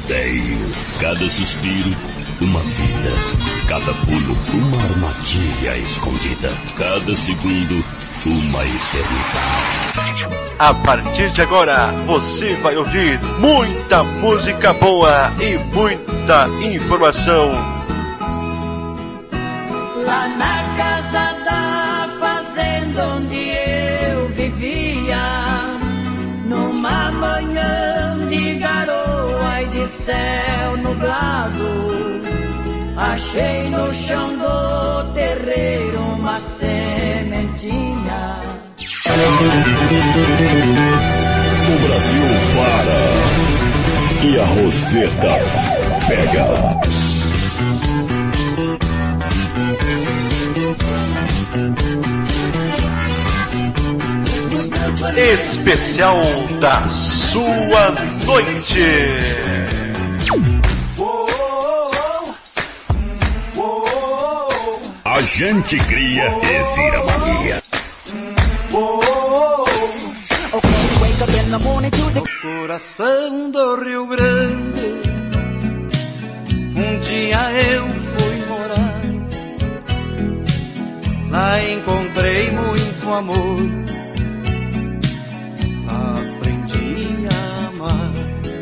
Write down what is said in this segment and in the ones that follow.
rodeio. Cada suspiro, uma vida. Cada pulo, uma armadilha escondida. Cada segundo, uma eternidade. A partir de agora, você vai ouvir muita música boa e muita informação. Lá na casa da fazenda onde eu vivia, numa manhã de garoa e de céu nublado, achei no chão do terreiro uma sementinha. O Brasil para e a Roseta pega. Especial da sua noite. A gente cria e vira mania. No coração do Rio Grande, um dia eu fui morar. Lá encontrei muito amor, aprendi a amar.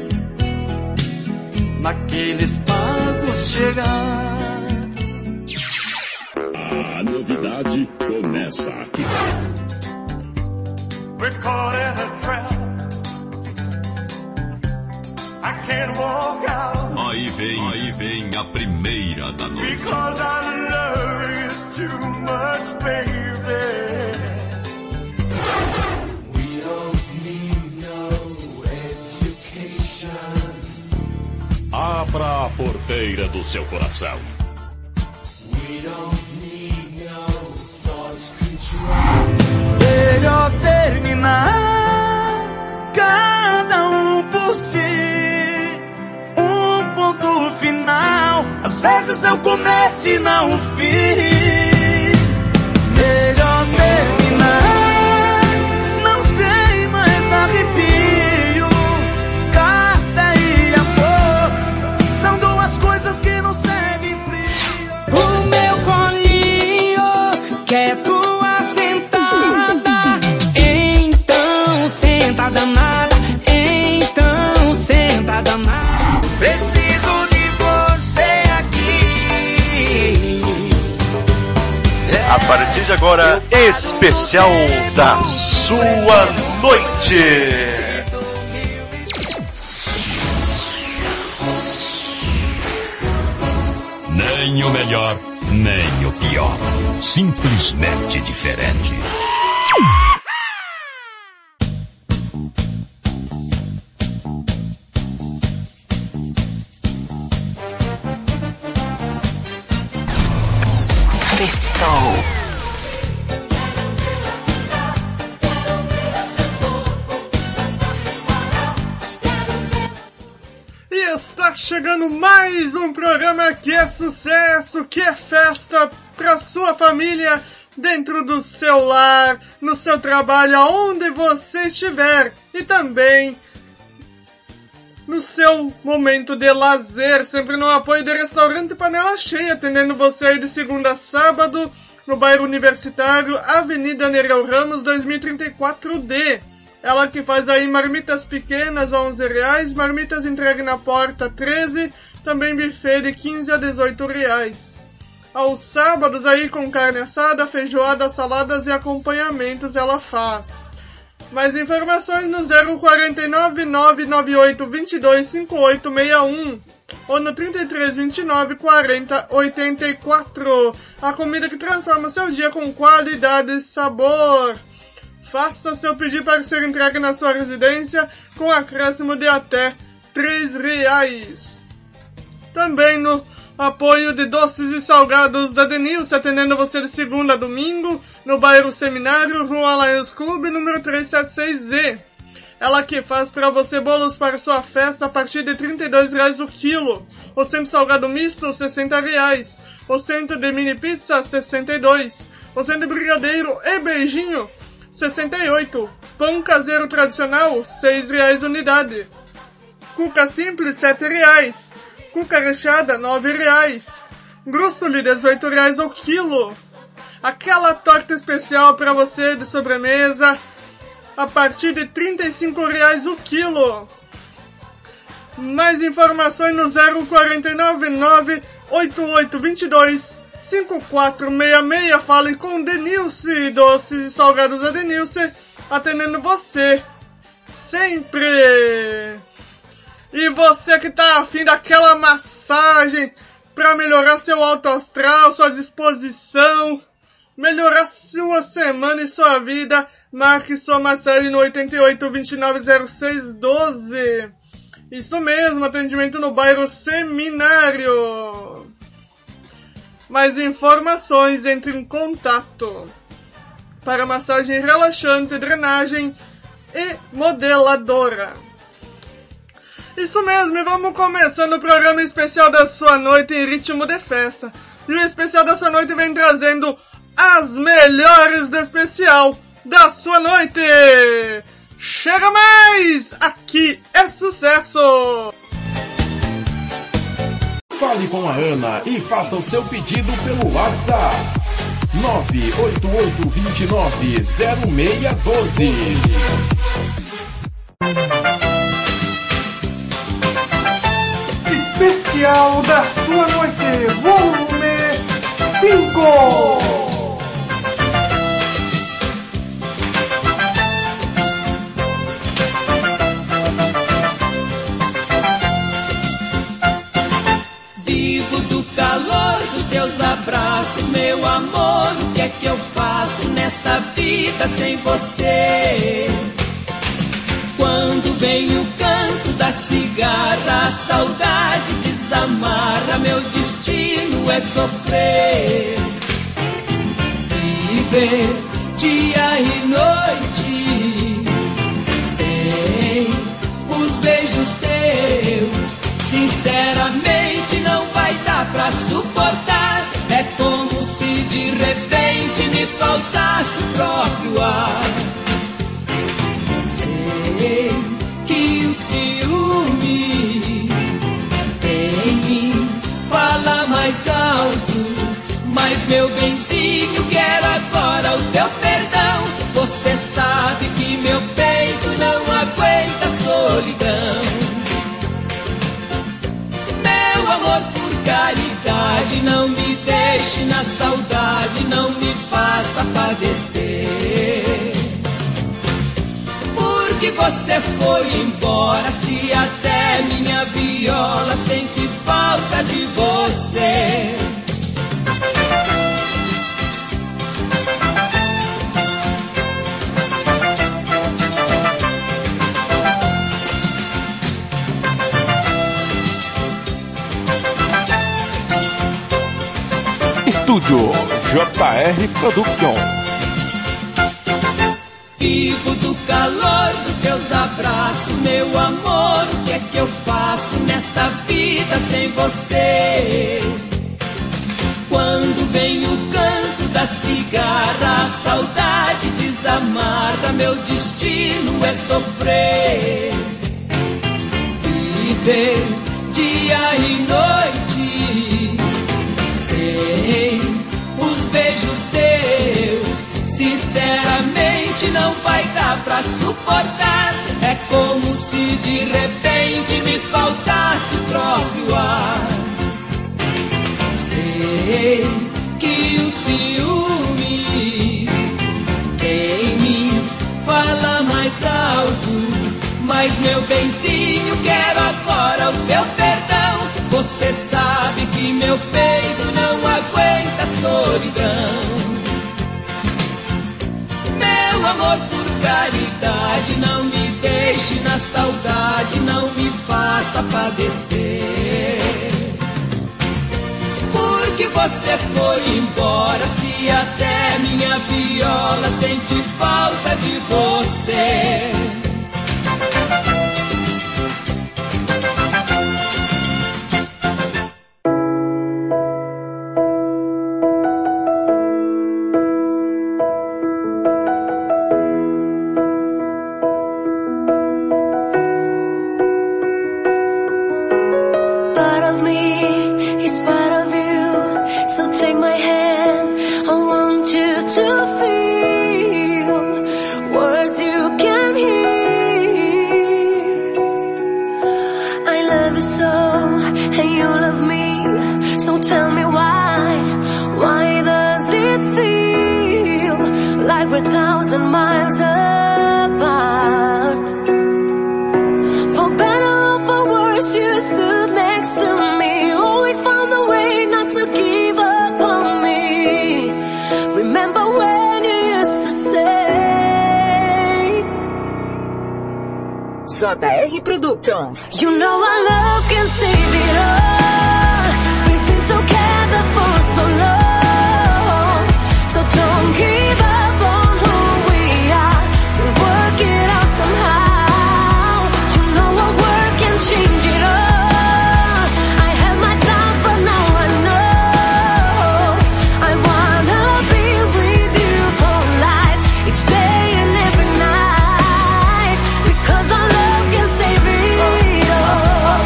Naqueles pagos chegar, a novidade começa aqui. We're caught in a trap. I can't walk out. Aí vem a primeira da noite. Because I love you too much, baby. We don't need no education. Abra a porteira do seu coração. We don't need no thought control. melhor terminar cada um por si. Um ponto final, às vezes é o começo e não o fim. Melhor terminar, não tem mais arrepio. Carta e amor são duas coisas que não servem frio. O meu colinho quer tua sentada, então senta danada, então senta danada. Preciso de você aqui. A partir de agora, especial da sua noite. Nem o melhor, nem o pior. Simplesmente diferente. E está chegando mais um programa que é sucesso, que é festa para sua família, dentro do seu lar, no seu trabalho, aonde você estiver, e também no seu momento de lazer, sempre no apoio do restaurante Panela Cheia, atendendo você aí de segunda a sábado, no bairro Universitário, Avenida Nereu Ramos, 2034D. Ela que faz aí marmitas pequenas a R$11, marmitas entregue na porta 13, também buffet de 15 a R$18. Aos sábados aí com carne assada, feijoada, saladas e acompanhamentos ela faz. Mais informações no 049 998 22 5861 ou no 33 29 40 84. A comida que transforma seu dia com qualidade e sabor. Faça seu pedido para ser entregue na sua residência com acréscimo de até R$3. Também no apoio de doces e salgados da Denilce, atendendo você de segunda a domingo, no bairro Seminário, Rua Lions Clube, número 376Z. Ela que faz para você bolos para sua festa a partir de R$32 o quilo. O centro salgado misto, R$60. O centro de mini pizza, R$62. O centro de brigadeiro e beijinho, R$68. Pão caseiro tradicional, R$6 unidade. cuca simples R$ 7,00. Cuca recheada R$ 9,00. Grústoli R$ 18,00 ao quilo. Aquela torta especial para você de sobremesa a partir de R$ 35,00 o quilo. Mais informações no 049 8822 5466. Falem com Denilce, doces e salgados da Denilce, atendendo você sempre. E você que tá afim daquela massagem para melhorar seu alto astral, sua disposição, melhorar sua semana e sua vida, marque sua massagem no 88290612. Isso mesmo, atendimento no bairro Seminário. Mais informações, entre em contato para massagem relaxante, drenagem e modeladora. Isso mesmo, e vamos começando o programa especial da sua noite em ritmo de festa. E o especial da sua noite vem trazendo as melhores do especial da sua noite. Chega mais! Aqui é sucesso! Fale com a Ana e faça o seu pedido pelo WhatsApp 988290612. Especial da sua noite, volume 5. Abraços, meu amor, o que é que eu faço nesta vida sem você? Quando vem o canto da cigarra, a saudade desamarra, meu destino é sofrer. Viver dia e noite sem os beijos teus, sinceramente não vai dar pra suportar. É como se de repente me faltasse o próprio ar. Sei que o ciúme em mim fala mais alto, mas meu benzinho, quero agora o teu perdão. Você sabe que meu peito não aguenta a solidão. Meu amor, por caridade, não me deixe na saudade, não me faça padecer. Porque você foi embora, se até minha viola sente falta de você. Estúdio JR Production. Vivo do calor dos teus abraços, meu amor, o que é que eu faço nesta vida sem você? Quando vem o canto da cigarra, a saudade desamarra, meu destino é sofrer. Viver dia e noite sem os beijos teus, sinceramente não vai dar pra suportar. É como se de repente me faltasse o próprio ar. Sei que o ciúme em mim fala mais alto, mas meu benzinho, quero agora o teu perdão. Você sabe que meu peito não aguenta a solidão. Meu amor, por caridade, não me deixe na saudade, não me faça padecer. Porque você foi embora, se até minha viola sente falta de você. I love you so, and you love me. So tell me why does it feel like we're 1,000 miles apart? For better or for worse, you stood next to me. Always found a way not to give up on me. Remember when you used to say JR Productions. You know our love can save it all. We've been together for so long. So don't give up on who we are. We'll work it out somehow. You know our work can change it all. I had my doubts, but now I know. I wanna be with you for life, each day and every night, because our love can save it all.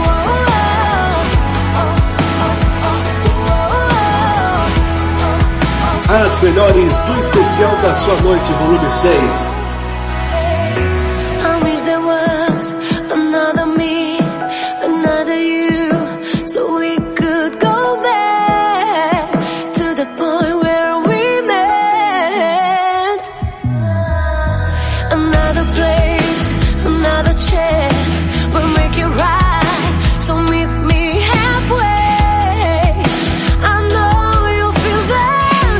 As melhores do especial da sua noite, volume 6. I wish there was another me, another you, so we could go back to the point where we met. Another place, another chance, we'll make it right, so meet me halfway. I know you feel the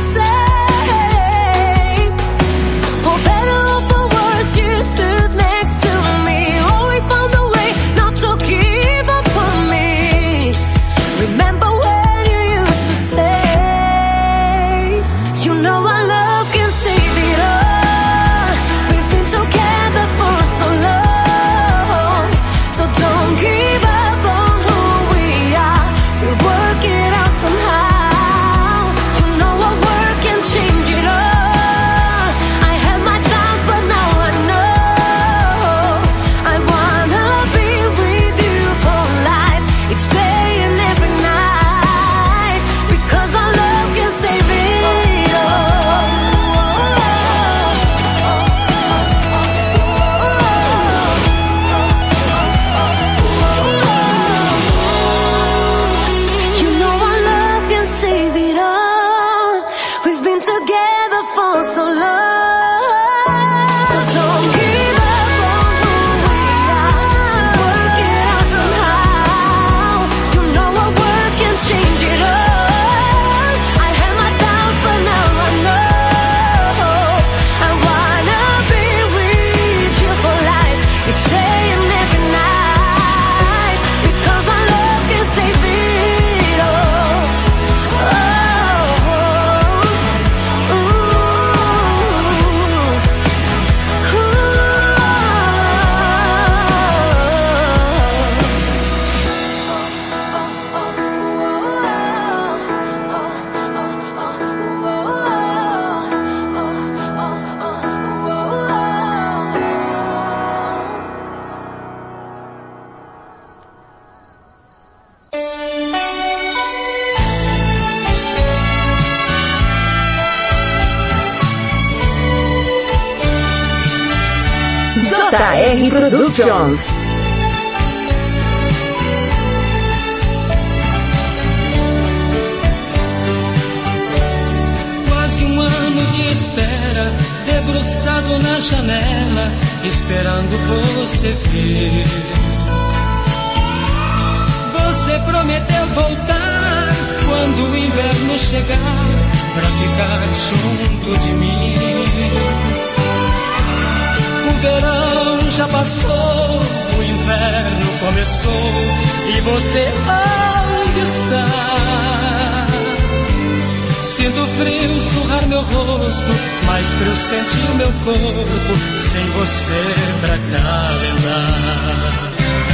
same. For better or for worse, you stood next to me. Always found a way not to give up on me. Remember when you used to say, you know our love can save it all. We've been together for so long. So don't give up on who we are. We'll work it out somehow. You know our work can change it all. I had my doubts, but now I know. I wanna be with you for life, each day and every night, because our love can save it all. You know our love can save it all. We've been together for so long. So don't give up on who we are. Work it out somehow. You know our work can change it all. I had my doubts, but now I know. I wanna be with you for life, each day and every night, because our love can save it all. JR Productions. Quase um ano de espera, debruçado na janela, esperando você vir. Você prometeu voltar quando o inverno chegar, pra ficar junto de mim. O verão já passou, o inverno começou, e você onde está? Sinto frio surrar meu rosto, mais frio sentir o meu corpo, sem você pra calentar.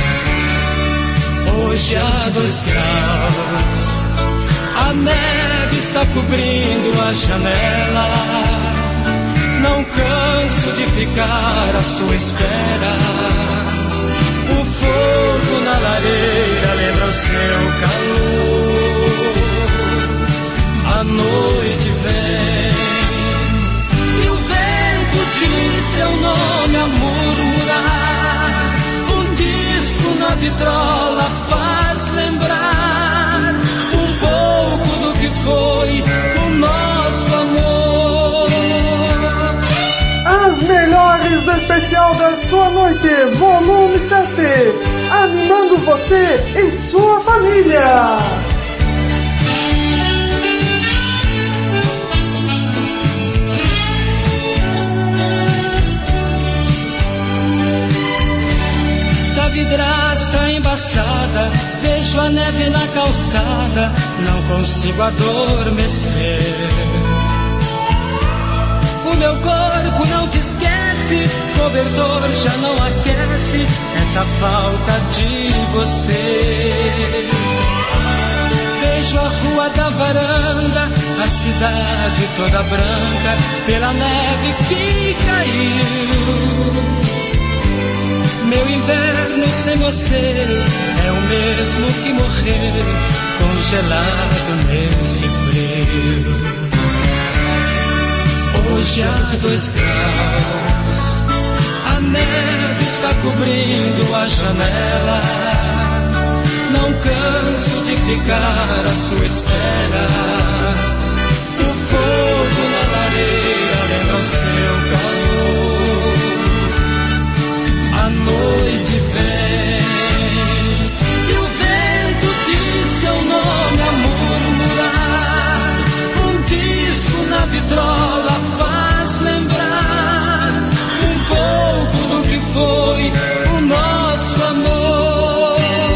Hoje há 2 graus, a neve está cobrindo a janela. Não canso de ficar à sua espera. O fogo na lareira lembra o seu calor. A noite vem e o vento diz seu nome a murmurar. Um disco na vitrine vitrola faz lembrar um pouco do que foi o nosso amor. As melhores do especial da sua noite, volume 7, animando você e sua família. Da vidraça embaçada, vejo a neve na calçada, não consigo adormecer. O meu corpo não te esquece, cobertor já não aquece essa falta de você. Vejo a rua da varanda, a cidade toda branca, pela neve que caiu. Meu inverno sem você é o mesmo que morrer congelado nesse frio. Hoje há 2 graus, a neve está cobrindo a janela. Não canso de ficar à sua espera. O fogo na lareira lembra o seu calor. A noite vem e o vento diz seu nome a murmurar. Um disco na vitrola faz lembrar um pouco do que foi o nosso amor.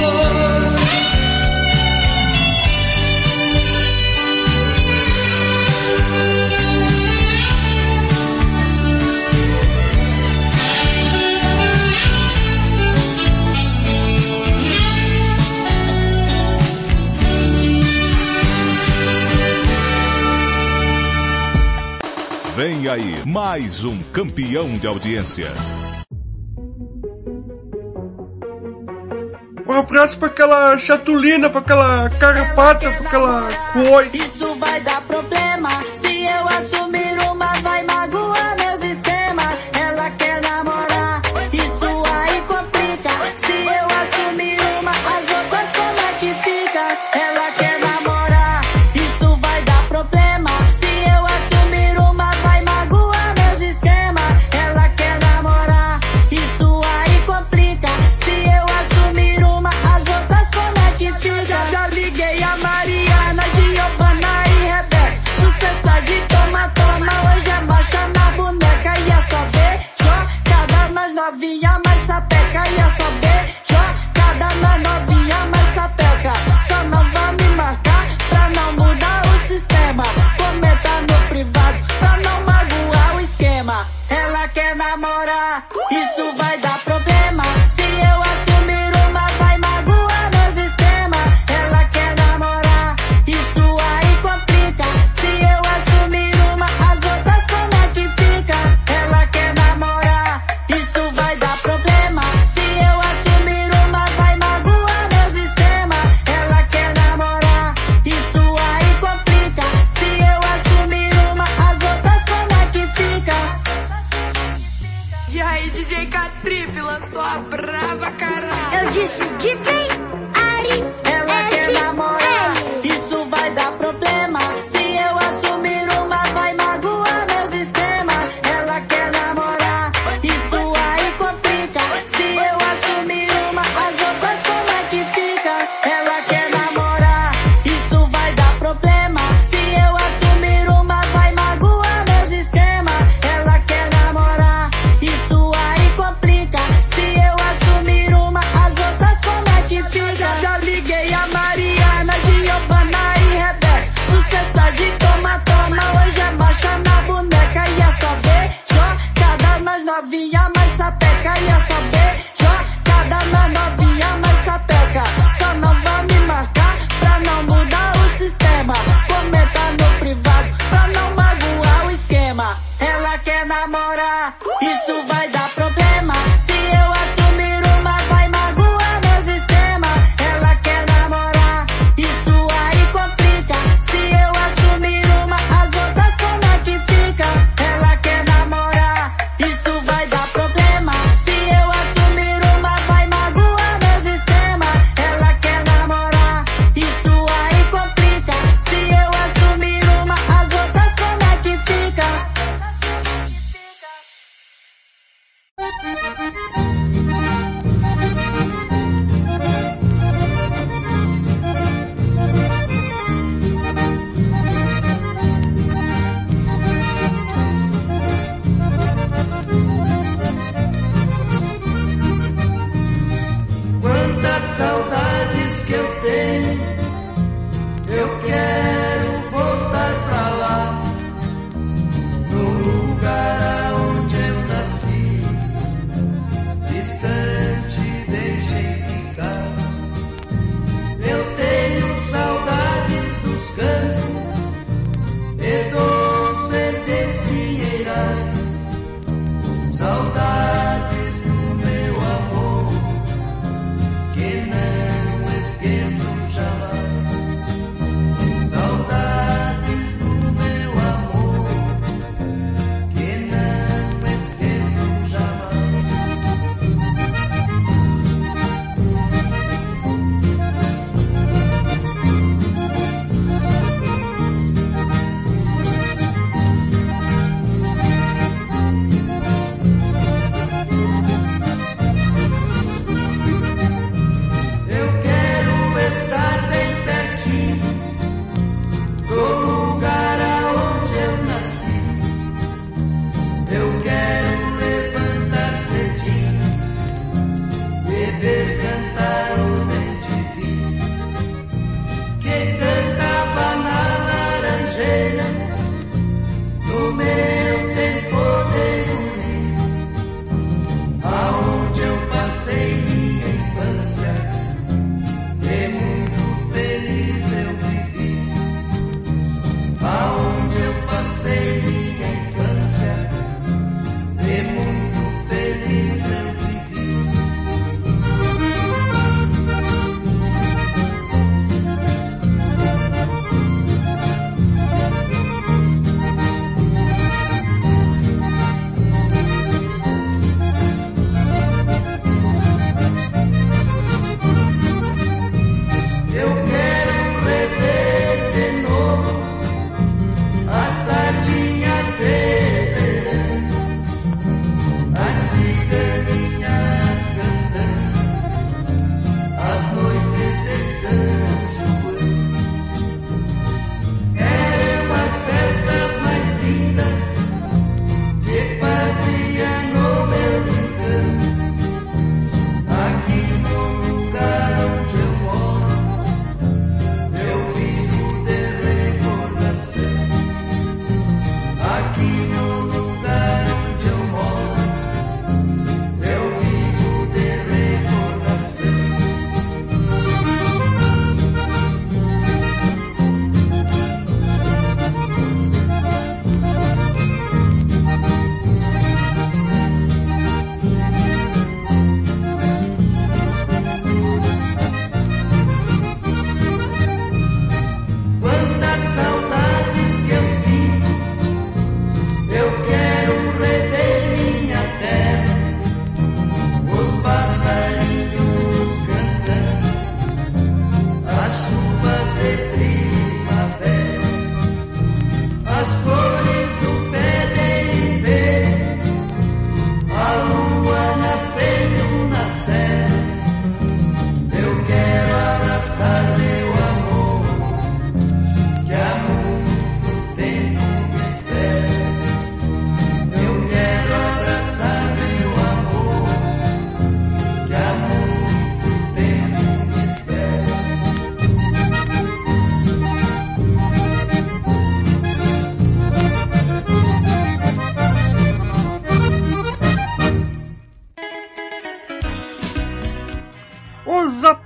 Vem aí, mais um campeão de audiência. Um abraço pra aquela chatulina, pra aquela carapata, pra aquela coi. Isso vai dar problema, se eu assumir uma vai magoar meus esquemas. Ela quer namorar, isso aí complica. Se eu assumir uma, as outras como é que fica? Ela quer namorar, isso vai dar problema. Se eu assumir uma vai magoar meus esquemas. Ela quer namorar, isso aí complica. Se eu assumir uma, as outras como é que fica? Já liguei a Mariana, Giovana e Rebeca. Sucesso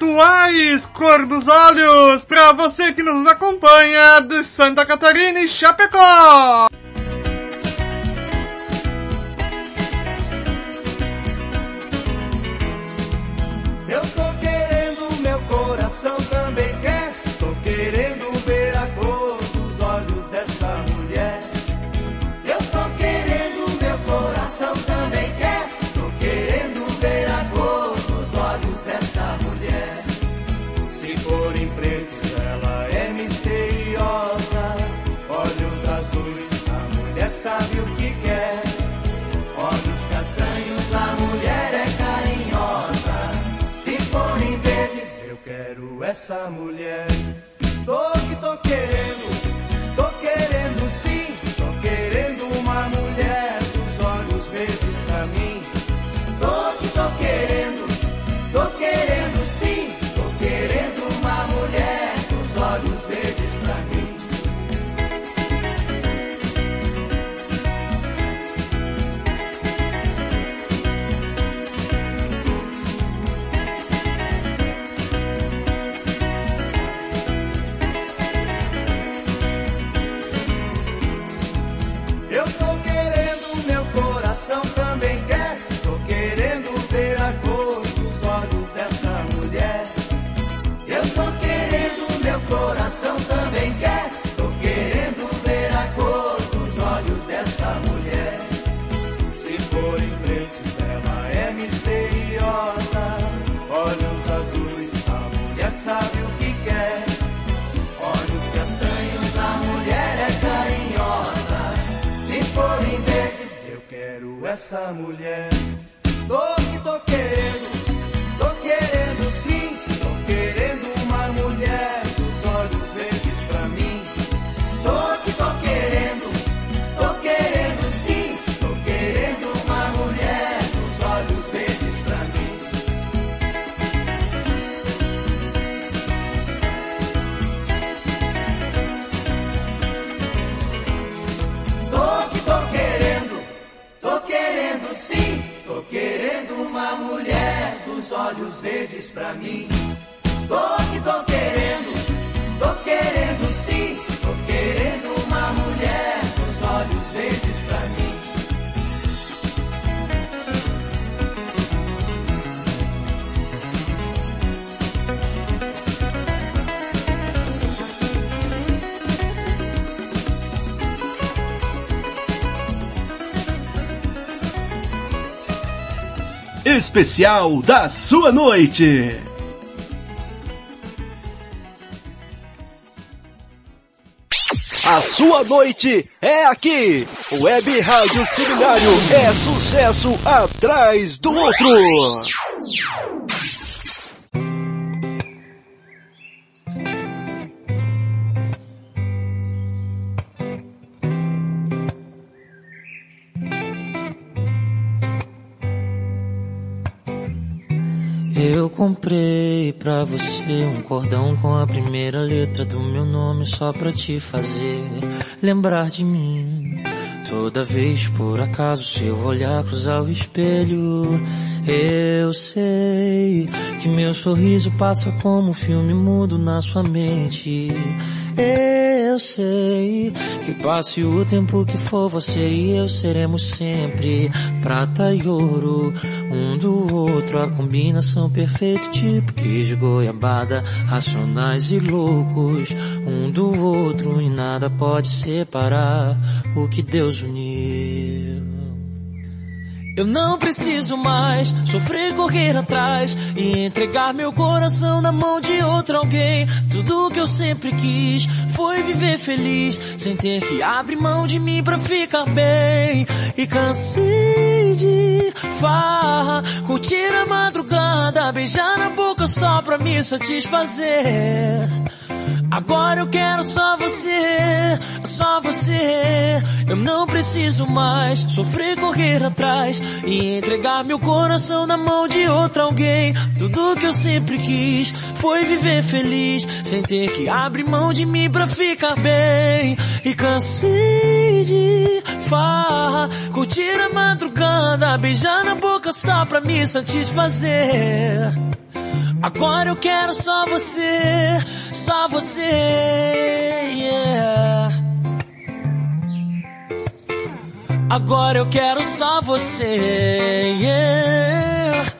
sensuais Cor dos Olhos, pra você que nos acompanha de Santa Catarina e Chapecó. Eu tô querendo, meu coração também quer. Tô querendo ver a cor dos olhos dessa mulher. Eu tô querendo, meu coração também quer. Tô querendo ver a cor dos olhos dessa mulher. Se for em preto, ela é misteriosa. Olhos azuis, a mulher sabe o que quer. Olhos castanhos, a mulher é carinhosa. Se forem verdes, eu quero essa mulher. Tô querendo sim. Tô querendo uma mulher dos olhos verdes pra mim. Tô querendo sim. Tô querendo uma mulher dos olhos verdes pra mim. Eu tô querendo, meu coração também quer. Tô querendo ver a cor dos olhos dessa mulher. Eu tô querendo, meu coração também quer. Tô querendo ver a cor dos olhos dessa mulher. Se for em preto, ela é misteriosa. Olhos azuis, a mulher sabe o que quer. Olhos castanhos, a mulher é carinhosa. Se forem verdes, eu quero essa mulher. Tô querendo sim. Tô querendo uma mulher dos olhos verdes pra mim. Tô querendo sim. Tô querendo uma mulher dos olhos verdes pra mim. Tô querendo sim. Tô querendo uma mulher dos olhos verdes pra mim. Tô querendo sim. Tô querendo uma mulher dos olhos verdes pra mim. Especial da sua noite. A sua noite é aqui. Web Rádio Seminário é sucesso atrás do outro. Eu comprei pra você um cordão com a primeira letra do meu nome só pra te fazer lembrar de mim. Toda vez por acaso seu olhar cruzar o espelho, eu sei que meu sorriso passa como um filme mudo na sua mente. Eu sei que passe o tempo que for, você e eu seremos sempre prata e ouro, um do outro, a combinação perfeita, tipo queijo, goiabada, racionais e loucos, um do outro e nada pode separar o que Deus uniu. Eu não preciso mais sofrer, correr atrás e entregar meu coração na mão de outro alguém. Tudo que eu sempre quis foi viver feliz, sem ter que abrir mão de mim pra ficar bem. E cansei de farra, curtir a madrugada, beijar na boca só pra me satisfazer. Agora eu quero só você, só você. Eu não preciso mais sofrer, correr atrás e entregar meu coração na mão de outro alguém. Tudo que eu sempre quis foi viver feliz, sem ter que abrir mão de mim pra ficar bem. E cansei de farra, curtir a madrugada, beijar na boca só pra me satisfazer. Agora eu quero só você, yeah. Agora eu quero só você, yeah.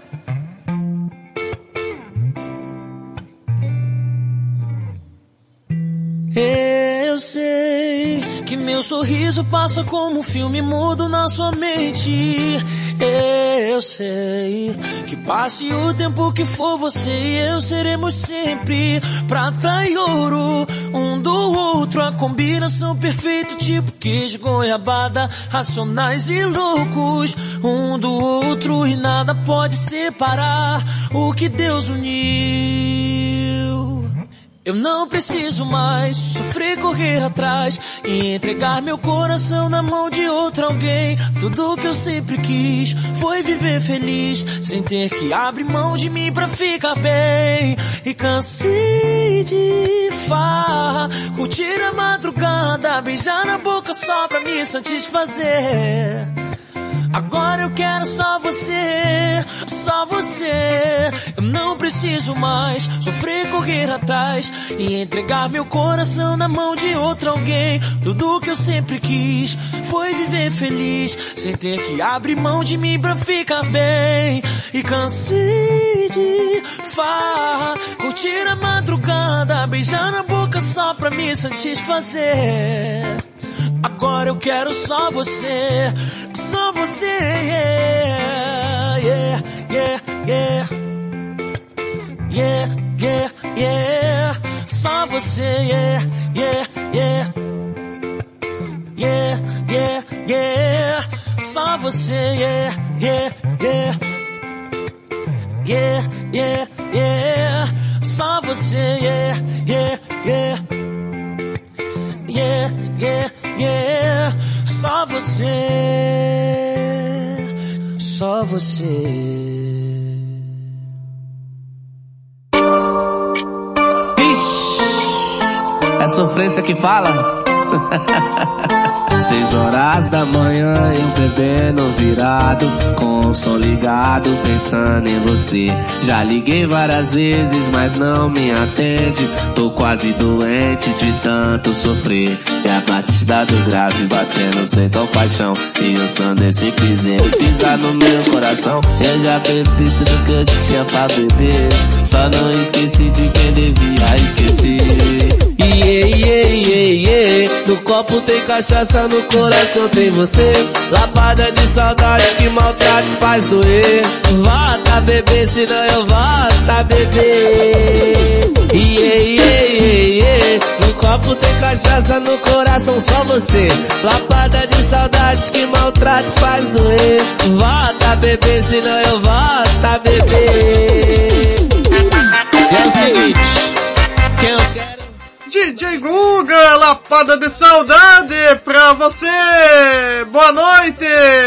Eu sei que meu sorriso passa como um filme mudo na sua mente. Eu sei que passe o tempo que for, você e eu seremos sempre prata e ouro, um do outro, a combinação perfeita, tipo queijo, goiabada, racionais e loucos, um do outro, e nada pode separar o que Deus uniu. Eu não preciso mais sofrer, correr atrás e entregar meu coração na mão de outro alguém. Tudo que eu sempre quis foi viver feliz, sem ter que abrir mão de mim pra ficar bem. E cansei de farra, curtir a madrugada, beijar na boca só pra me satisfazer. Agora eu quero só você, só você. Eu não preciso mais sofrer, correr atrás e entregar meu coração na mão de outro alguém. Tudo que eu sempre quis foi viver feliz, sem ter que abrir mão de mim pra ficar bem. E cansei de farra, curtir a madrugada, beijar na boca só pra me satisfazer. Agora eu quero só você, só você, yeah, yeah, yeah, yeah, yeah, yeah, yeah, só você, yeah, yeah, yeah, yeah, yeah, yeah, só você, yeah, yeah, yeah, yeah, yeah, yeah, só você, yeah, yeah, yeah, yeah, yeah, yeah, só você, só você. Ixi, é sofrência que fala. 6 horas da manhã, eu bebendo virado, com o som ligado, pensando em você. Já liguei várias vezes, mas não me atende. Tô quase doente de tanto sofrer. E a batida do grave batendo sem paixão, e o som desse piseiro pisar no meu coração. Eu já bebi tudo que eu tinha pra beber, só não esqueci de quem devia esquecer. Yeah, yeah, yeah, yeah. No copo tem cachaça, no coração tem você. Lapada de saudade que maltrata e faz doer. Volta beber, senão eu volto a beber. Yeah, yeah, yeah, yeah. No copo tem cachaça, no coração só você. Lapada de saudade que maltrata e faz doer. Volta beber, senão eu volto a beber. E é o seguinte, quem eu quero... DJ Guga, lapada de saudade pra você! Boa noite!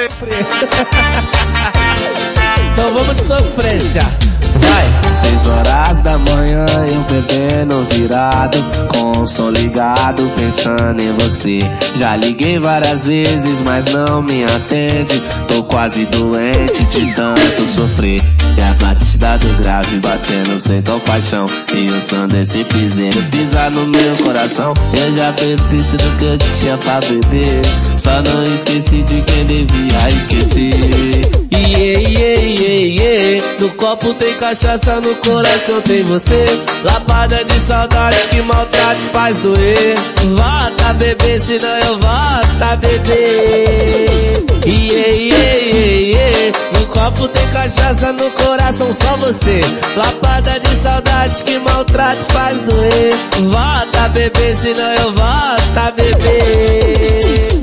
Então vamos de sofrência. Vai! 6 horas da manhã, eu bebendo virado, com o som ligado, pensando em você. Já liguei várias vezes, mas não me atende. Tô quase doente de tanto sofrer. E a batida do grave batendo sem paixão, e o som desse piseiro pisar no meu coração. Eu já bebi tudo que eu tinha pra beber, só não esqueci de quem devia esquecer. Yeah, yeah, yeah, yeah. No copo tem cachaça, no coração tem você. Lapada de saudade que maltrata e faz doer. Volta beber, senão eu volto a beber. Yeah, yeah, yeah, yeah. No copo tem cachaça, no coração só você. Lapada de saudade que maltrata e faz doer. Volta beber, senão eu volto a beber.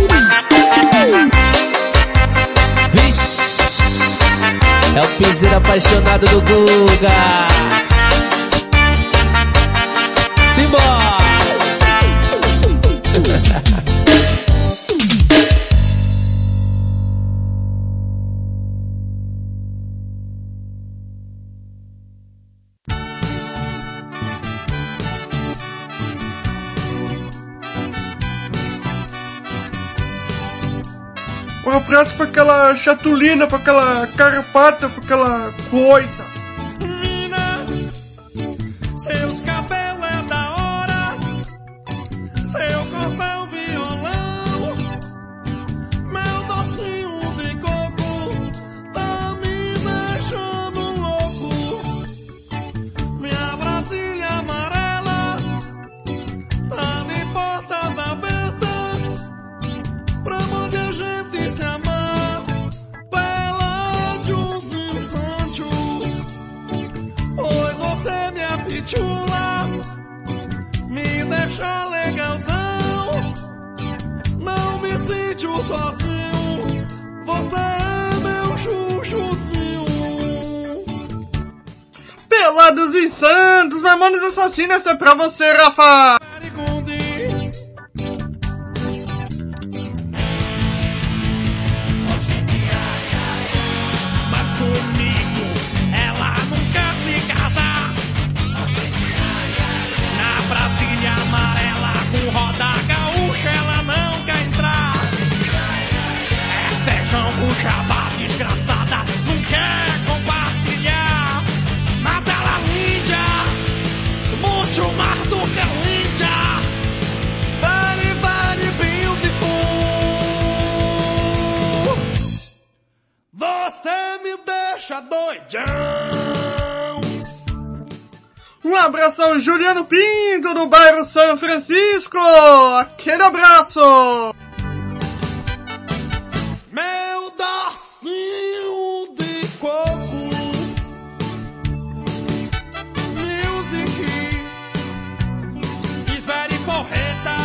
Vixe, é o piseiro apaixonado do Guga. Simbora! Um abraço pra aquela chatulina, pra aquela carapata, pra aquela coisa. Mina, chula, me deixa legalzão. Não me sinto sozinho, você é meu chuchuzinho. Pelados e Santos, Mamonas Assassinas, essa é pra você, Rafa. Mas comigo ela nunca se casa. Na Brasília amarela com roda gaúcha ela não quer entrar. É feijão com jabá desgraçada, não quer compartilhar. Mas ela linda, muito mais do que linda. Very, very beautiful. Você me deixa doidão. Um abração, Juliano Pinto, do bairro São Francisco. Aquele abraço. Meu docinho de coco. Music is very porreta.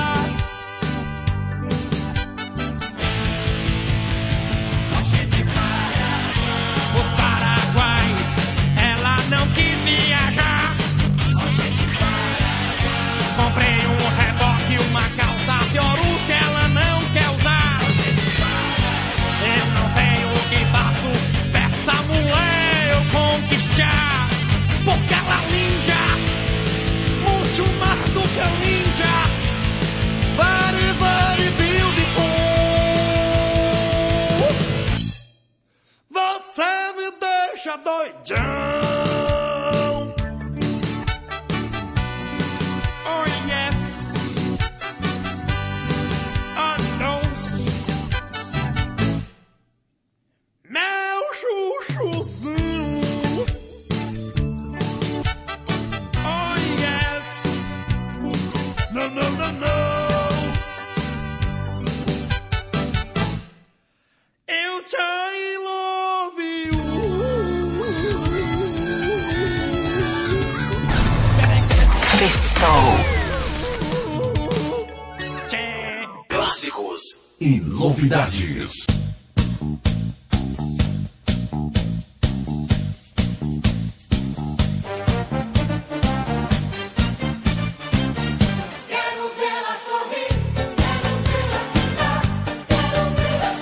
Os Paraguai, ela não quis viajar. Comprei um reboque, uma calça Fiorucci, ela não quer usar. Eu não sei o que faço dessa mulher eu conquistar. Porque ela é linda, muito mais do que linda. Very, very beautiful. Você me deixa doidão. Oh yes. Oh no. Meu chuchuzinho. Oh yes. No, no, no, no. Eu te love you. Festal. Clássicos e novidades. Quero vê-la sorrir, quero vê-la cantar, quero vê-la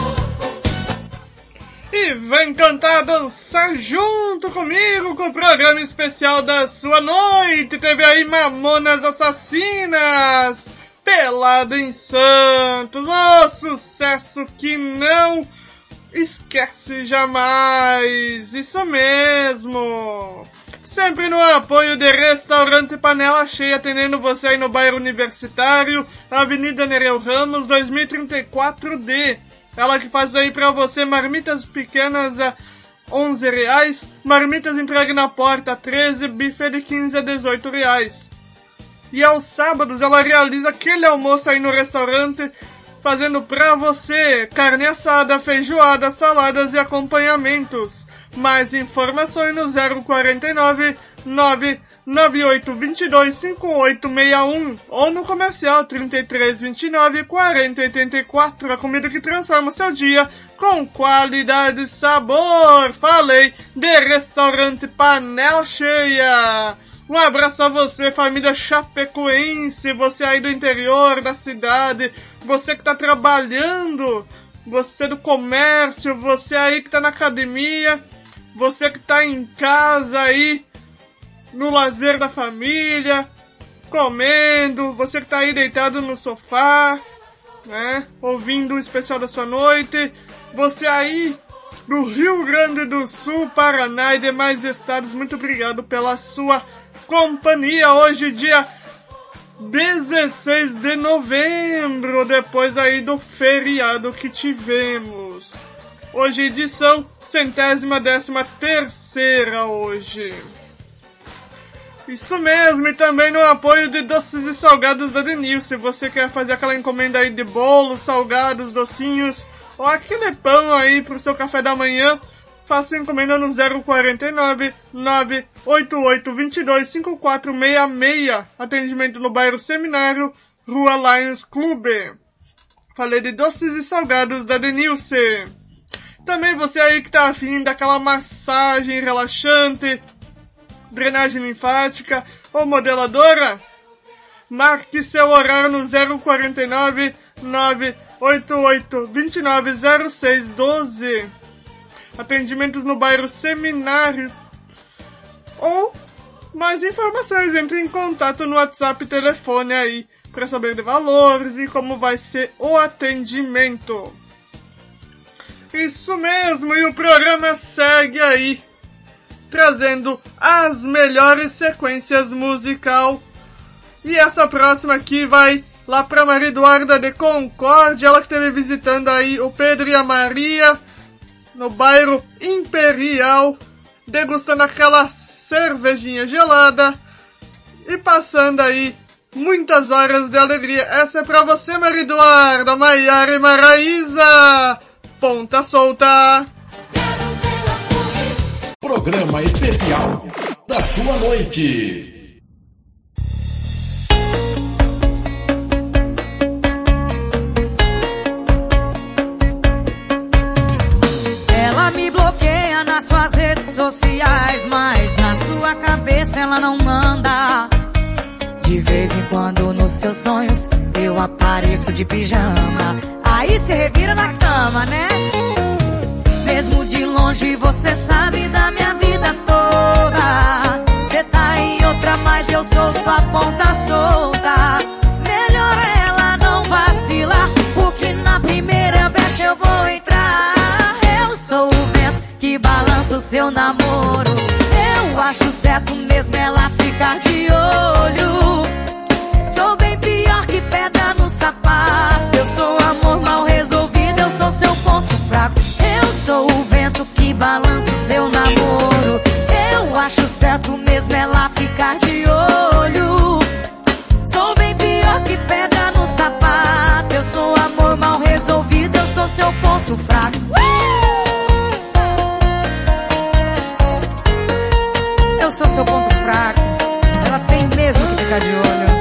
ser E vem cantar, dançar junto comigo com o programa especial da sua noite. Teve aí Mamonas Assassinas, Pelado em Santos, oh, sucesso que não esquece jamais, isso mesmo. Sempre no apoio de Restaurante Panela Cheia, atendendo você aí no bairro Universitário, Avenida Nereu Ramos, 2034D. Ela que faz aí pra você marmitas pequenas a R$11, marmitas entregue na porta a 13, buffet de 15 a R$18. E aos sábados ela realiza aquele almoço aí no restaurante, fazendo pra você carne assada, feijoada, saladas e acompanhamentos. Mais informações no 049 99822 5861 ou no comercial 3329 4084. A comida que transforma o seu dia com qualidade e sabor. Falei de Restaurante Panela Cheia. Um abraço a você, família chapecoense, você aí do interior da cidade, você que tá trabalhando, você do comércio, você aí que tá na academia, você que tá em casa aí, no lazer da família, comendo, você que tá aí deitado no sofá, né, ouvindo o especial da sua noite, você aí do Rio Grande do Sul, Paraná e demais estados, muito obrigado pela sua companhia. Hoje, dia 16 de novembro, depois aí do feriado que tivemos. Hoje, edição 113ª hoje. Isso mesmo, e também no apoio de Doces e Salgados da Denil. Se você quer fazer aquela encomenda aí de bolos, salgados, docinhos, ou aquele pão aí pro seu café da manhã, faça encomenda no 049 988 22 5466. Atendimento no bairro Seminário, Rua Lions Clube. Falei de doces e salgados da Denilce. Também você aí que tá afim daquela massagem relaxante, drenagem linfática ou modeladora, marque seu horário no 049 988 29 0612. Atendimentos no bairro Seminário. Ou mais informações, entre em contato no WhatsApp e telefone aí para saber de valores e como vai ser o atendimento. Isso mesmo, e o programa segue aí, trazendo as melhores sequências musical. E essa próxima aqui vai lá pra Maria Eduarda de Concórdia, ela que esteve visitando aí o Pedro e a Maria, no bairro Imperial, degustando aquela cervejinha gelada e passando aí muitas horas de alegria. Essa é pra você, Maria Eduarda, Maiara e Maraísa. Ponta solta. Programa especial da sua noite. Ela me bloqueia nas suas redes sociais, mas na sua cabeça ela não manda. De vez em quando nos seus sonhos eu apareço de pijama. Aí cê revira na cama, né? Mesmo de longe você sabe da minha vida toda. Cê tá em outra, mas eu sou sua ponta solta. Melhor ela não vacilar, porque na primeira brecha eu vou entrar. Eu sou o vento que balança o seu namoro. Eu acho certo mesmo ela ficar de olho. Sou bem pior que pedra no sapato. Eu sou amor mal resolvido, eu sou seu ponto fraco. Eu sou o vento que balança o seu namoro. Eu acho certo mesmo ela ficar de olho. Sou bem pior que pedra no sapato. Eu sou amor mal resolvido, eu sou seu ponto fraco. Eu sou seu ponto fraco. Ela tem mesmo que ficar de olho.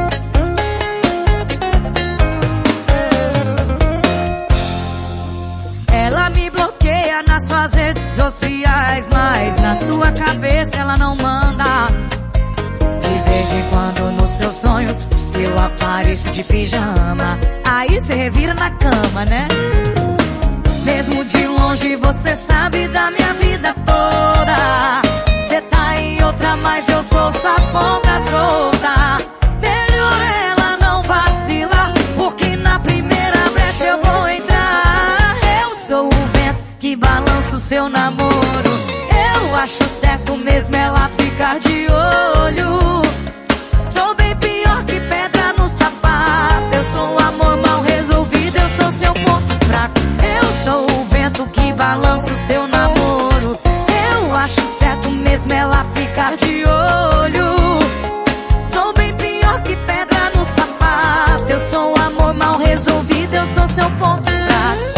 Ela me bloqueia nas suas redes sociais, mas na sua cabeça ela não manda. De vez em quando nos seus sonhos eu apareço de pijama. Aí cê revira na cama, né? Mesmo de longe você sabe da minha vida toda. Cê tá em outra, mas eu sou sua ponta solta. Melhor ela não vacilar, porque na primeira brecha eu vou entrar. Eu sou o vento que balança o seu namoro. Eu acho certo mesmo ela ficar de olho. Sou bem pior que pedra no sapato. Eu sou um amor mal resolvido, eu sou seu ponto fraco. Eu sou o vento que balança o seu namoro. Eu acho certo mesmo ela ficar de olho. Sou bem pior que pedra no sapato. Eu sou um amor mal resolvido, eu sou seu ponto fraco.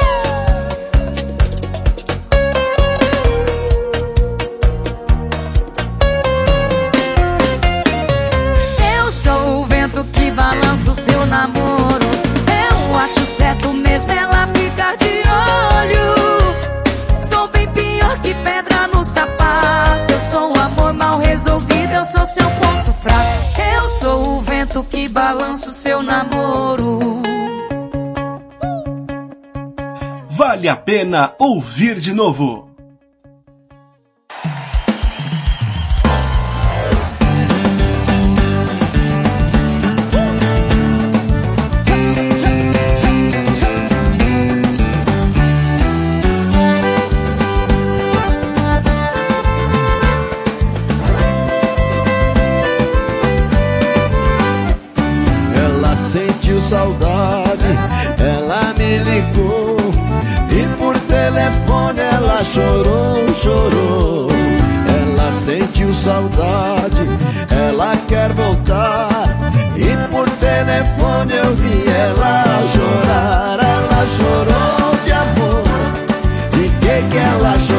Eu sou o vento que balança o seu namoro. Eu acho certo mesmo ela ficar de olho. Sou bem pior que pedra no sapato. Eu sou um amor mal resolvido, eu sou seu ponto fraco. Eu sou o vento que balança o seu namoro. Vale a pena ouvir de novo. Ela sentiu saudade, ela me ligou e por telefone ela chorou, chorou. Ela sentiu saudade, ela quer voltar e por telefone eu vi ela chorar. Ela chorou de amor, de que ela chorou?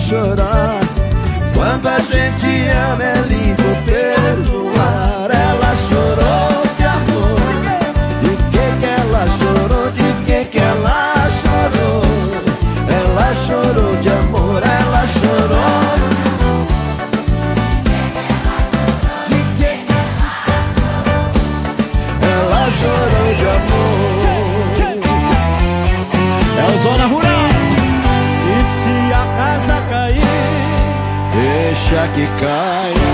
chorar. Quando a gente ama é lindo perdoar. Ela chorou de amor. De que ela chorou? De que ela chorou? Ela chorou de amor, ela chorou. Ela chorou de amor. É o Zona Rural. E se a casa cair, deixa que caia.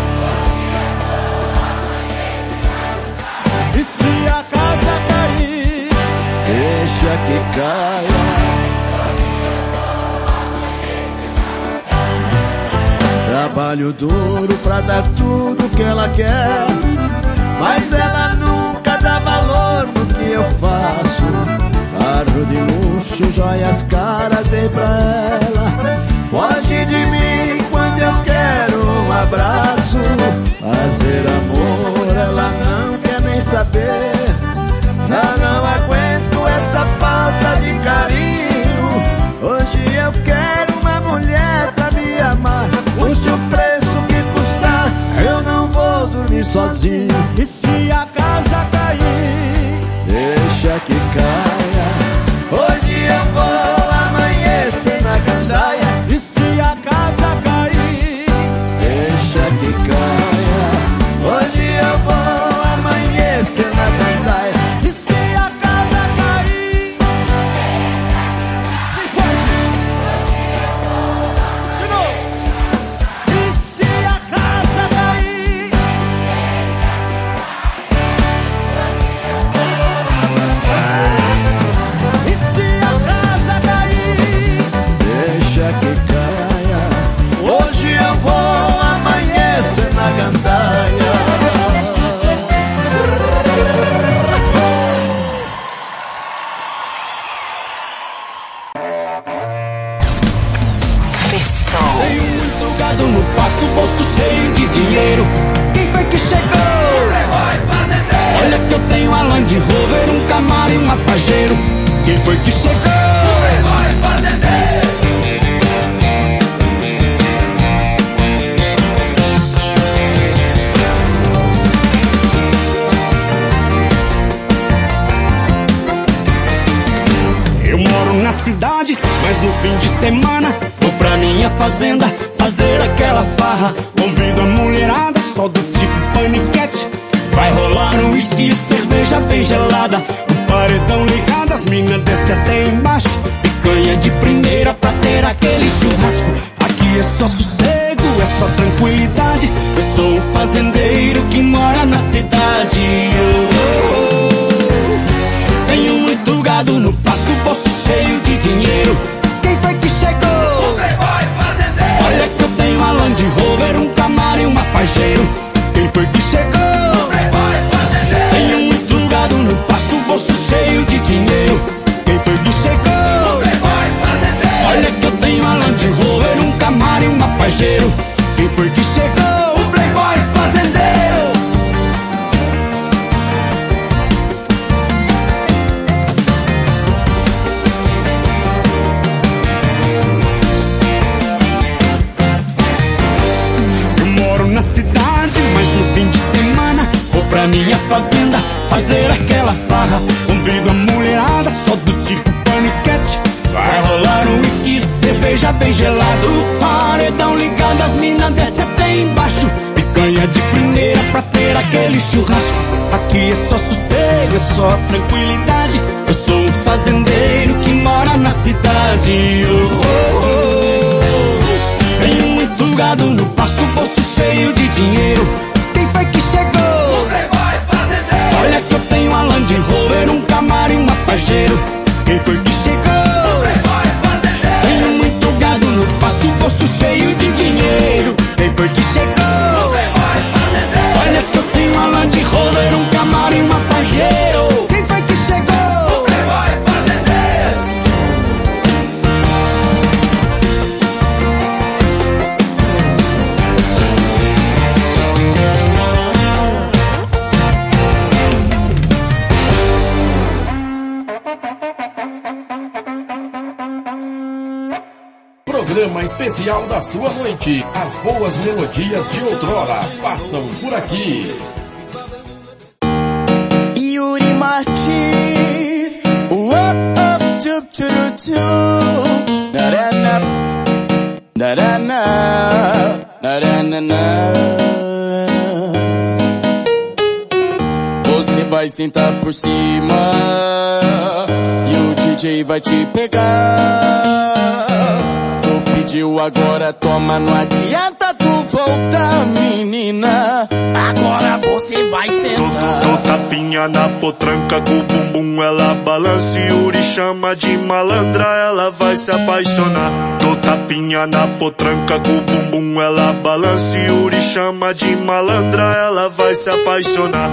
E se a casa cair, deixa que caia. Trabalho duro pra dar tudo que ela quer, mas ela nunca dá valor no que eu faço. Carro de luxo, joias caras dei pra ela. Foge de mim quando eu quero um abraço. Fazer amor ela não quer nem saber. Já não aguento essa falta de carinho. Hoje eu quero uma mulher pra me amar. Custe o preço que custar, eu não vou dormir sozinho. E se a casa cair, deixa que caia. Hoje eu vou amanhecer na gandaia. E se a casa cair, deixa que caia. Hoje eu vou amanhecer na gandaia. E se a casa cair, de novo. E se a casa cair, e se a casa cair, deixa que caia. Hoje eu vou amanhecer na gandaia. Tenho muito gado no pasto, bolso cheio de dinheiro. Quem foi que chegou? Olha que eu tenho a Land Rover, um Camaro e uma Pajero. Quem foi que chegou? Eu moro na cidade, mas no fim de semana vou pra minha fazenda fazer aquela farra. Convido a mulherada, só do tipo paniquete. Vai rolar um whisky e cerveja bem gelada. O paredão ligado, as minas desce até embaixo. Picanha de primeira pra ter aquele churrasco. Aqui é só sossego, é só tranquilidade. Eu sou um fazendeiro que mora na cidade. Tenho muito gado no pasto, bolso cheio de dinheiro. Quem foi que chegou? O Playboy fazendeiro. Olha que eu tenho a Land Rover, um Camaro e uma Pajero. Quem foi que chegou? O Playboy fazendeiro. Tenho muito gado no pasto, bolso cheio de dinheiro. Quem foi que chegou? O Playboy fazendeiro. Olha que eu tenho a Land Rover, um Camaro e uma Pajero. Quem foi que chegou? O Playboy fazendeiro. Na cidade, mas no fim de semana vou pra minha fazenda fazer aquela farra. Convido a mulherada, só do tipo paniquete. Vai rolar um whisky, cerveja bem gelado. Paredão ligado, as minas desce até embaixo. Picanha de primeira pra ter aquele churrasco. Aqui é só sossego, é só tranquilidade. Eu sou um fazendeiro que mora na cidade. Tenho muito gado no pasto, bolso cheio de dinheiro. Quem foi que chegou? O Playboy fazendeiro. Olha que eu tenho a Land Rover, um Camaro e uma Pajero. Quem foi que chegou? O Playboy fazendeiro. Tenho muito gado no pasto, bolso cheio de dinheiro. Quem foi que chegou? O Playboy fazendeiro. Olha que eu tenho a Land Rover, um Camaro e uma Pajero. Quem foi que chegou? O Playboy fazendeiro. programa especial da sua noite. As boas melodias de outrora passam por aqui. Yuri Martins, up, tup, tup, tup, narana, narana, narana. Você vai sentar por cima e o DJ vai te pegar. Tu pediu agora, toma, não adianta tu voltar, menina. Agora você vai sentar. Tô tapinha na potranca com o bumbum, ela balança e Yuri chama de malandra, ela vai se apaixonar. Tô tapinha na potranca com o bumbum, ela balança e Yuri chama de malandra, ela vai se apaixonar.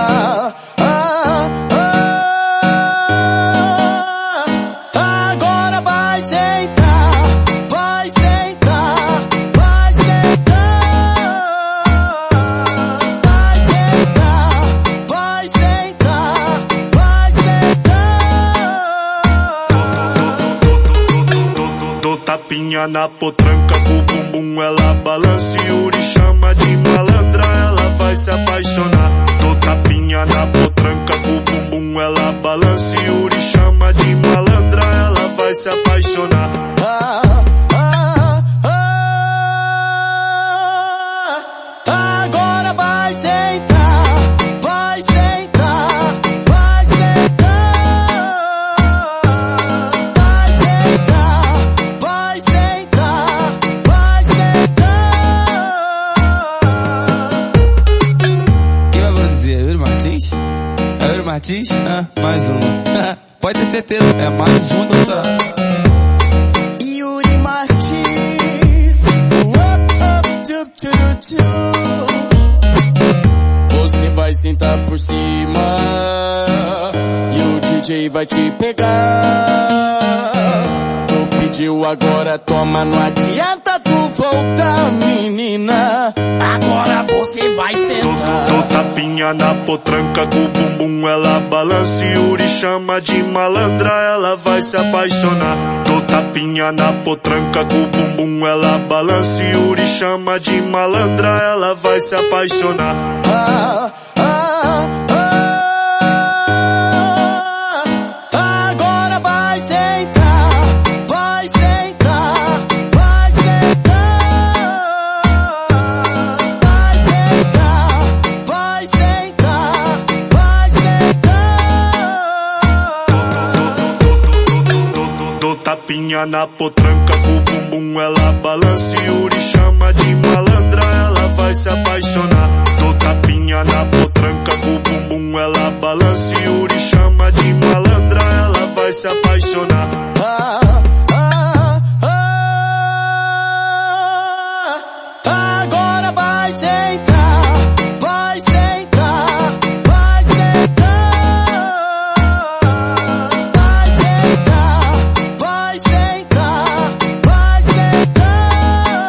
Agora vai sentar, vai sentar, vai sentar, vai sentar, vai sentar, vai sentar. Tô tapinha na potranca com o bumbum, ela balança e Yuri chama de malandra, ela vai se apaixonar. Tô tapinha na potranca com o bumbum, ela balança e Yuri chama de malandra, ela vai se apaixonar. Agora vai sentar, vai sentar, vai sentar, vai sentar, vai sentar, vai sentar. Quem vai produzir? Yuri Martins? É Yuri Martins? Mais uma. Pode ter certeza, é mais uma do outro. Yuri Martins, up, tup, tup, tup. Você vai sentar por cima e o DJ vai te pegar. Tu pediu agora, toma, não adianta tu voltar, menina. Agora você vai sentar. Tô tapinha na potranca com o bumbum, ela balança e Yuri chama de malandra, ela vai se apaixonar. Tô tapinha na potranca com o bumbum, ela balança e Yuri chama de malandra, ela vai se apaixonar. Agora vai sentar, vai sentar, vai sentar, vai sentar, vai sentar, vai sentar. Tô tapinha na potranca com o bumbum, ela balança e Yuri chama de malandra, ela vai se apaixonar. Tô tapinha na potranca com o bumbum, ela balança e Yuri chama de malandra, ela vai se apaixonar. Agora vai sentar, vai sentar, vai sentar, vai sentar, vai sentar, vai sentar.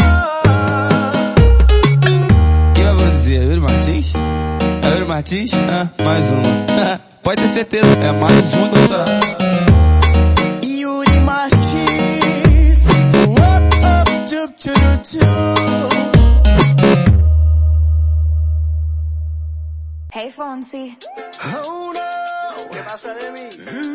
Quem vai produzir? Yuri Martins? É Yuri Martins? Mais uma. Pode ter certeza, é mais uma do outro. Yuri Martins, up, tup, tup, tup. Hey, Fonsi. Oh no, ¿qué pasa de mí?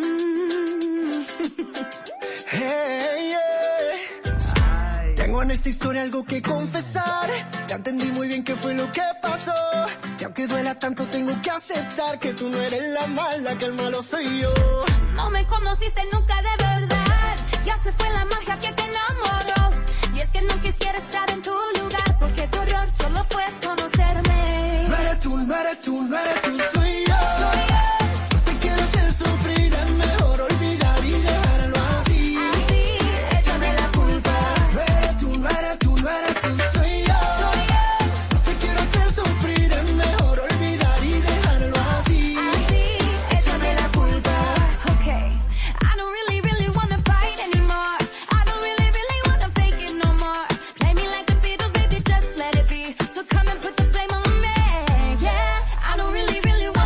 Hey, yeah. Tengo en esta historia algo que confesar. Ya entendí muy bien qué fue lo que pasó. Y aunque duela tanto tengo que aceptar que tú no eres la mala, que el malo soy yo. No me conociste nunca de verdad. Ya se fue la magia que te enamoró. Y es que no quisiera estar en tu lugar, porque tu error solo fue conocerme. No eres tú, no eres tú, no eres tú, soy yo. No te quiero hacer sufrir, es mejor olvidar y dejarlo así. Échame la culpa. No eres tú, no eres tú, no eres tú, soy yo. No te quiero hacer sufrir, es mejor olvidar y dejarlo así. Échame la culpa. Okay, I don't really, really wanna fight anymore. I don't really, really wanna fake it no more. Play me like the Beatles, baby, just let it be. So come and put the blame on me. Yeah, I don't really, really wanna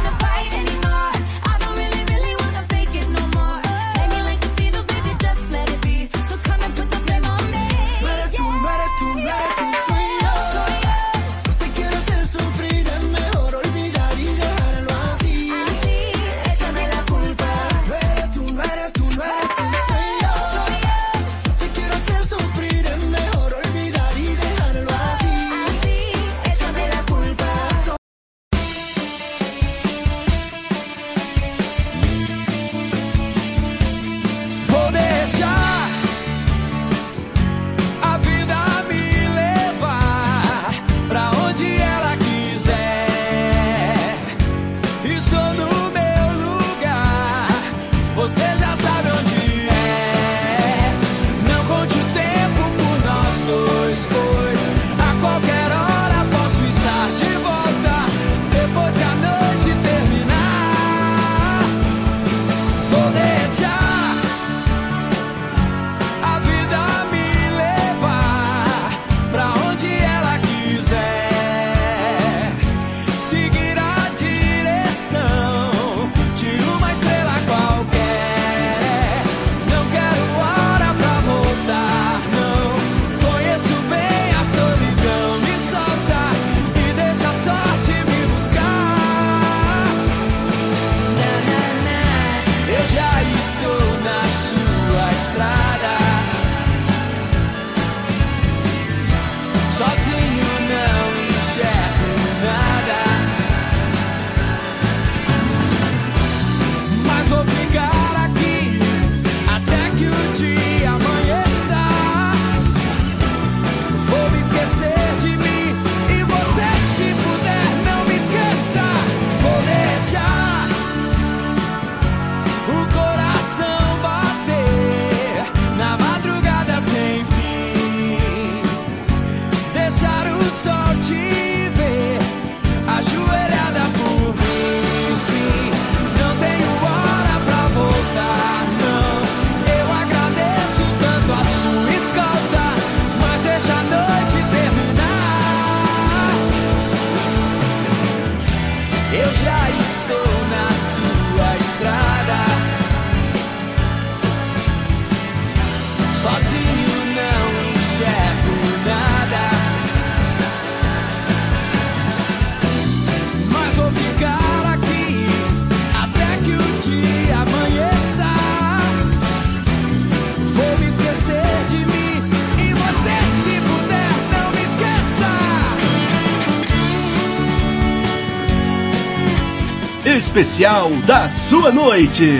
especial da sua noite.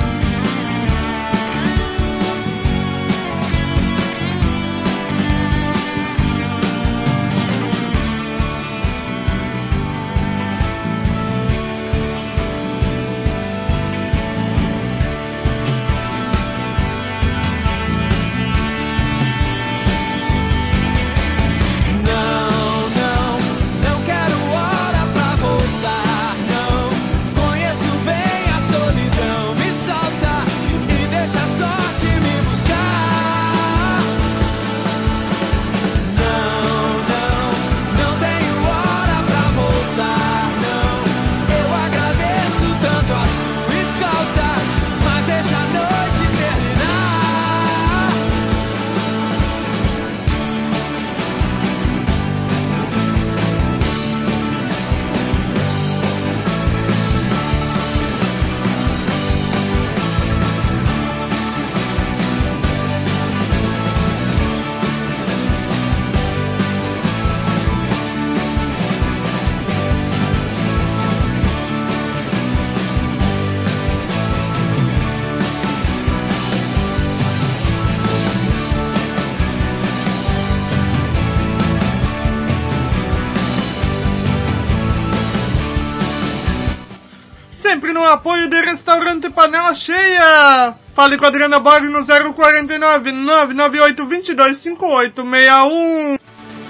Sempre no apoio de Restaurante Panela Cheia. Fale com a Adriana Borg no 049 998 22 5861.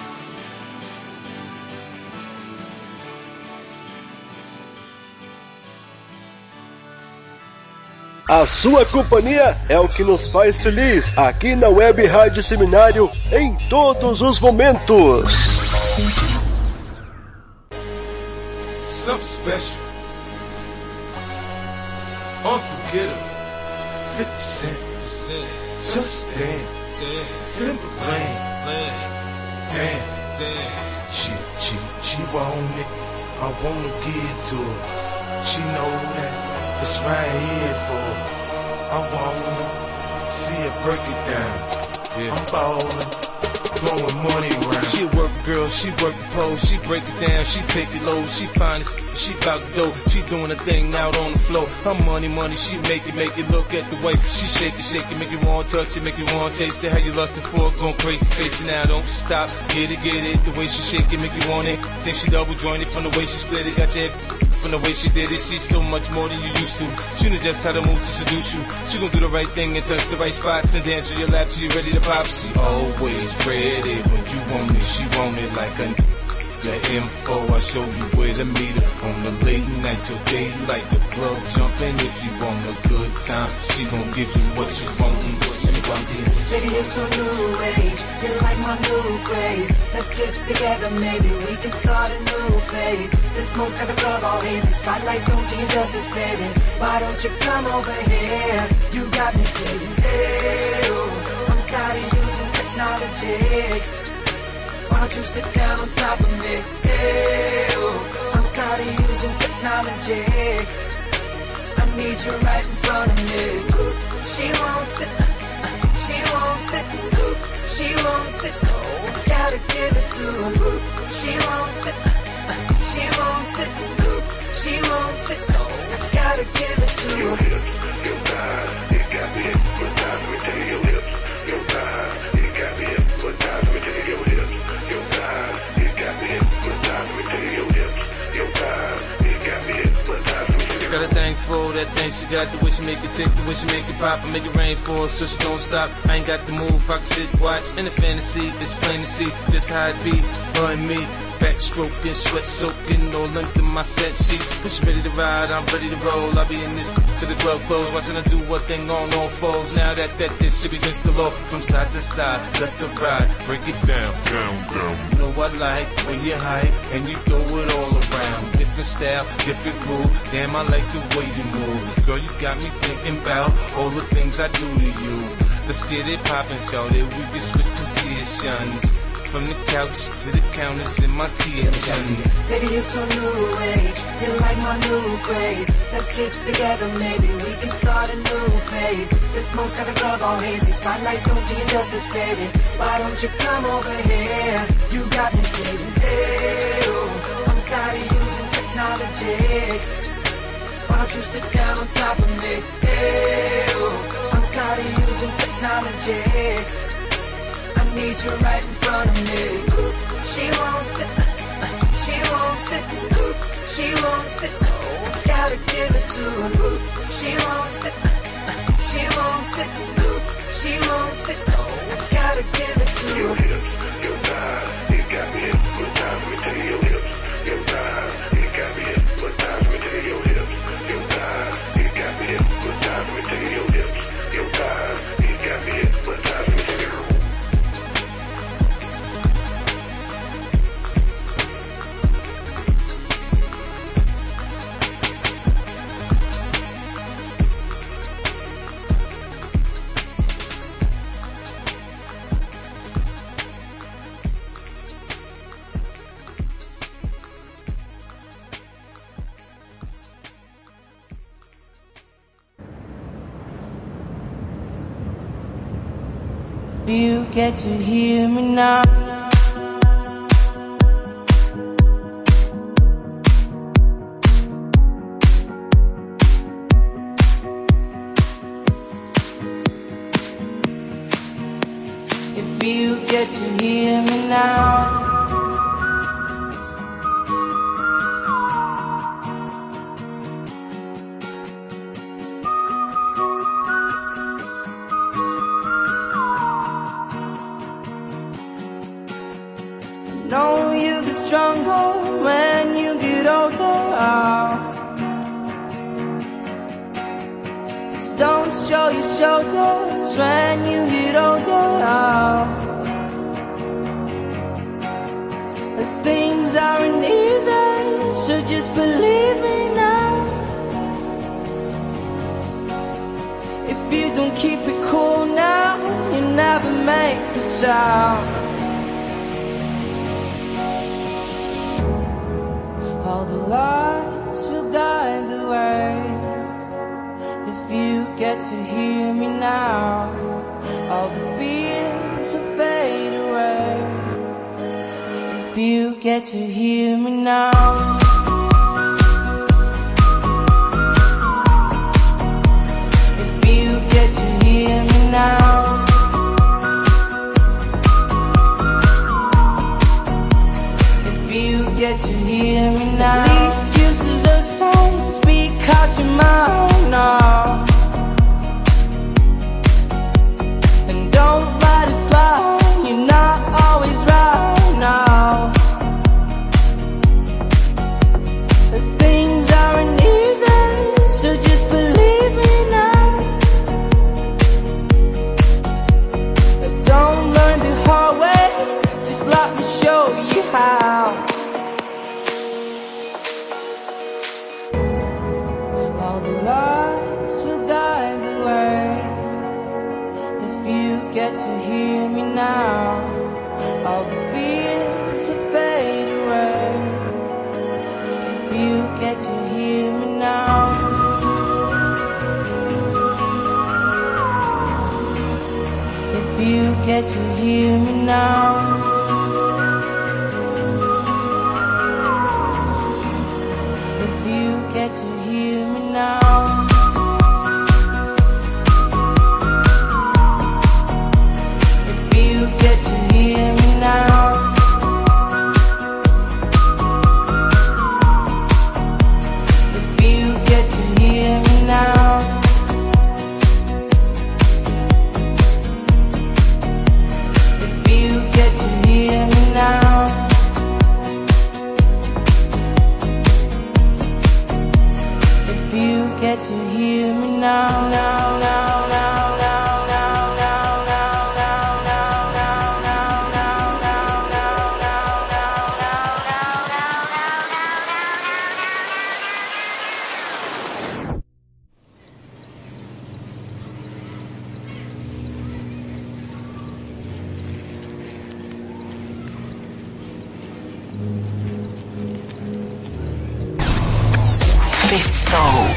A sua companhia é o que nos faz feliz aqui na Web Rádio Seminário em todos os momentos. Something special, unforgettable, 50 Cent, just damn, simple lane, damn, she want it, I wanna give it to her, she know that it's right here for her, I wanna see her break it down, I'm ballin'. Blowing money around. She a work girl, she work the pole, she break it down, she take it low, she find it, she bout to go, she doing a thing out on the floor. Her money, she make it, look at the way she shake it, make you want to touch it, make you want to taste it. How you lustin' for it, going crazy, face it now, don't stop, get it, the way she shake it, make you want it. Think she double jointed from the way she split it, got your head from the way she did it. She's so much more than you used to. She knows just how to move to seduce you. She gon' do the right thing and touch the right spots and dance on your lap till you ready to pop. She always ready when you want it. She want it like a your info. I show you where to meet her on the late night till daylight. The club jumping if you want a good time. She gon' give you what you want and what you want. Baby, it's so new age. You're like my new craze. Let's get together, maybe we can start a new phase. The smoke's got the club all hazy. Spotlights don't do you justice, baby. Why don't you come over here? You got me saying, hey, oh, I'm tired of using technology. Why don't you sit down on top of me? Hey, oh, I'm tired of using technology. I need you right in front of me. She won't sit, she won't sit, she won't sit, so I gotta give it to her. She won't sit, she won't sit, she won't sit, so I gotta give it to her. Your thighs, it got me hypnotized, let me tell you your lips. Your thighs, it got me hypnotized, let me tell you your hips. Your thighs, it got me hypnotized, let me tell you your hips. Your thighs, it got me hypnotized, let me tell you. Got a thing for that thing she got, the way she make it tick, the way she make it pop, and make it rain for her, so she don't stop. I ain't got the move, I can sit, watch, in the fantasy, it's plain to see, just how it be, her and me. Backstroking, sweat soaking, all under my set sheet. When she ready to ride, I'm ready to roll. I'll be in this to the club close, watching her do what thing on all fours. Now that this shit against the law, from side to side, left to right, break it down, down. You know I like when you hype and you throw it all around. Different style, different groove. Damn, I like the way you move. Girl, you got me thinking about all the things I do to you. Let's get it poppin', shorty. We can switch positions. From the couch to the counters in my kitchen. Baby, you're so new age. You're like my new craze. Let's get together, maybe we can start a new phase. The smoke's got the club all hazy. Spotlights don't do you justice, baby. Why don't you come over here? You got me saying, hey, oh, I'm tired of using technology. Why don't you sit down on top of me? Hey, oh, I'm tired of using technology. I need you right in front of me. She won't sit, she won't sit, she won't sit, so gotta give it to her. She won't sit, she won't sit, she won't sit, so gotta give it to her. Your hips, your thighs, you got me hypnotized. Let me tell you your hips, your thighs, you got me hypnotized. Let me tell you your hips, your thighs, you got me hypnotized. Let me tell you your hips, your thighs, you got me hypnotized. Let me tell you. You get to hear me now. If you get to hear me now. Know you get stronger when you get older. Just don't show your shoulders when you get older. Things aren't easy, so just believe me now. If you don't keep it cool now, you never make a sound. All the lights will guide the way. If you get to hear me now, all the fears will fade away. If you get to hear me now. If you get to hear me now. You get to hear me now. These excuses are songs, speak out your mind now. And don't let it slide, you're not always right now. The things aren't easy, so just believe me now. Don't learn the hard way, just let me show you how. All the lights will guide the way. If you get to hear me now, all the fears will fade away. If you get to hear me now. If you get to hear me now. Get to hear me now. If you get to hear me now. If you get to hear me now. If you get to hear me now. You get to hear me now, now, now, now, now, now, now, now, now, now, now, now, now, now, now, now, Fisto.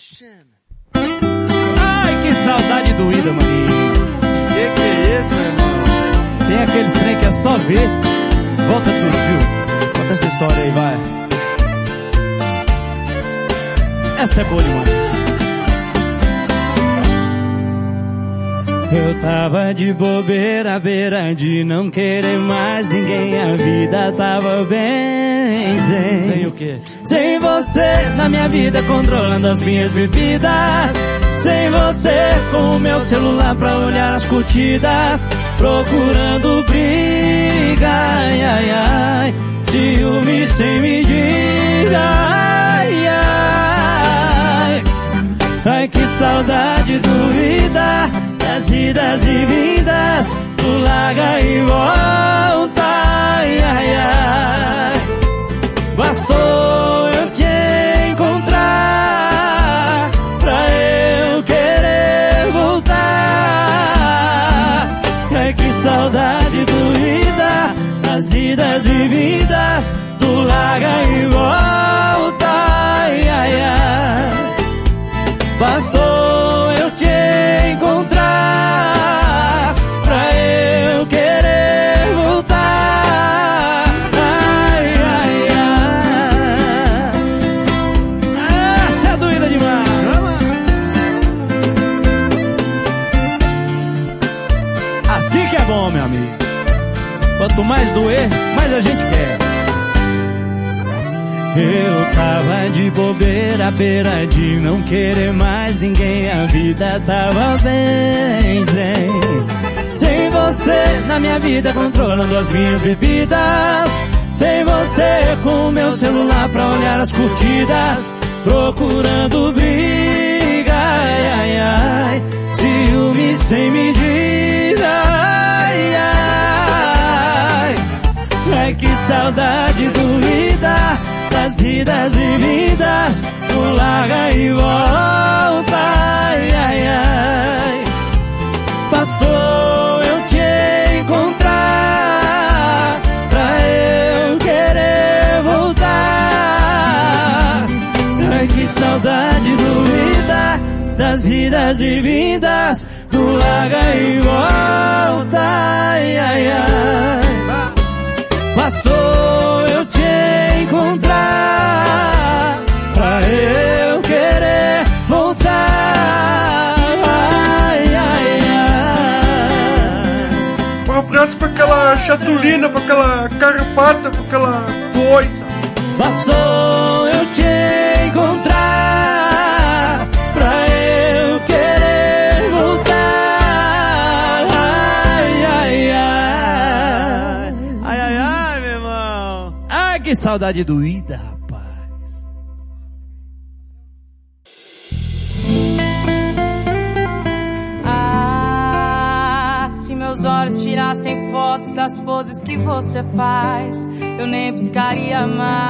Ai, que saudade doída, maninho. Que é isso, meu irmão? Tem aqueles trem que é só ver. Volta tudo, viu? Conta essa história aí, vai. Essa é boa demais. Eu tava de bobeira, à beira de não querer mais ninguém. A vida tava bem sem o quê? Sem você na minha vida, controlando as minhas bebidas. Sem você com o meu celular pra olhar as curtidas, procurando briga, ai, ai, ai. Ciúme sem medida, ai, ai. Ai, que saudade doída das idas e vindas, do larga e volta, ai, ai, ai. Bastou eu te encontrar pra eu querer voltar. Ai, que saudade doída das idas e vindas, do larga e volta, ai, ai, ai. Bastou eu te encontrar pra eu querer voltar. Ai, ai, ai. Essa é doída demais. Assim que é bom, meu amigo. Quanto mais doer, mais a gente quer. Eu tava de bobeira, à beira de não querer mais ninguém. A vida tava bem sem você na minha vida, controlando as minhas bebidas. Sem você com o meu celular pra olhar as curtidas, procurando briga, ai, ai, ai. Ciúme sem medida, ai, ai. Ai, que saudade doída das idas e vindas, do larga e volta, ai, ai, ai. Bastou eu te encontrar pra eu querer voltar. Ai, que saudade doída das idas e vindas, do larga e volta, ai, ai, ai. Bastou eu te encontrar pra eu querer voltar, ai, ai, ai. Um abraço pra aquela chatulina, pra aquela carpata, pra aquela coisa. Bastou eu te encontrar pra eu querer voltar, ai, ai, ai. Ai, ai, ai, meu irmão. Ai, que saudade doída, rapaz. Ah, se meus olhos tirassem fotos das poses que você faz, eu nem piscaria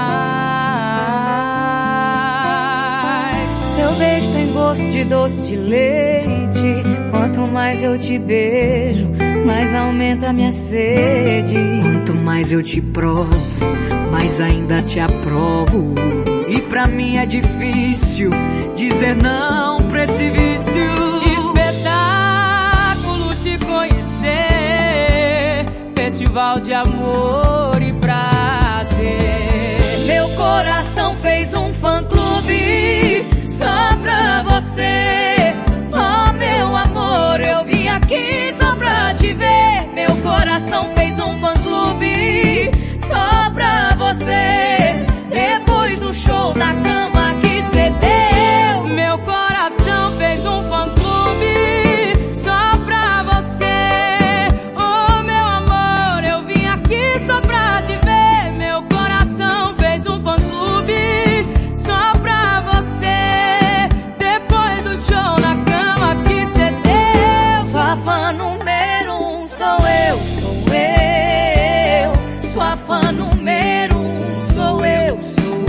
mais. Seu beijo tem gosto de doce de leite. Quanto mais eu te beijo, mais aumenta a minha sede. Quanto mais eu te provo, mais ainda te aprovo. E pra mim é difícil dizer não pra esse vício. Espetáculo te conhecer, festival de amor e prazer. Meu coração fez um fã-clube só pra você. Oh, meu amor, eu vim aqui só pra te ver. Meu coração fez um fã-clube só pra você. Depois do show na cama que cê deu, meu coração fez um fã-clube só pra você. Oh, meu amor, eu vim aqui só pra te ver. Meu coração fez um fã-clube só pra você. Depois do show na cama que cê deu, sua fã número 1 sou eu, sou eu. Sua fã número 1 sou eu, sou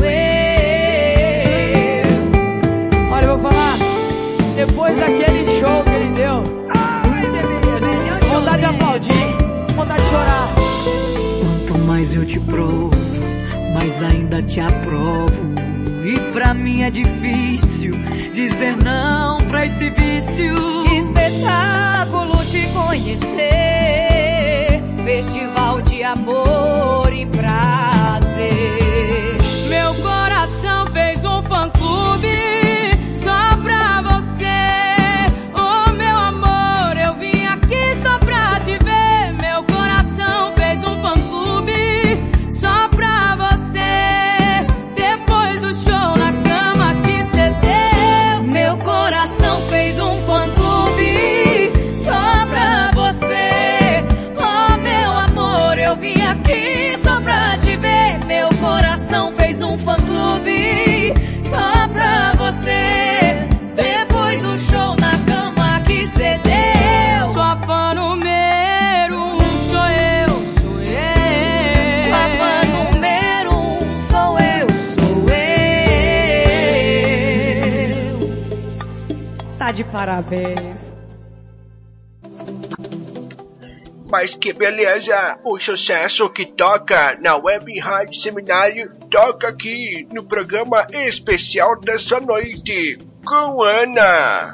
eu. Olha, eu vou falar, depois daquele show que ele deu, vontade de aplaudir, vontade de chorar. Quanto mais eu te provo, mais ainda te aprovo. E pra pra mim é difícil dizer não pra esse vício. Espetáculo te conhecer, festival de amor e prazer. Meu coração fez um fã-clube só pra você. Oh, meu amor, eu vim aqui só pra te ver. Meu coração fez um fã-clube só pra você. Depois do show na cama que cê deu, meu coração fez um fã-clube só pra você. Oh, meu amor, eu vim aqui só pra te ver. Meu coração fez um fã-clube só pra você. Depois do show na cama que cê deu, sua fã número 1 sou eu. Sua fã número 1 sou eu. Tá de parabéns. Mas que beleza! O sucesso que toca na Web Rádio Seminário toca aqui no programa especial dessa noite com Ana.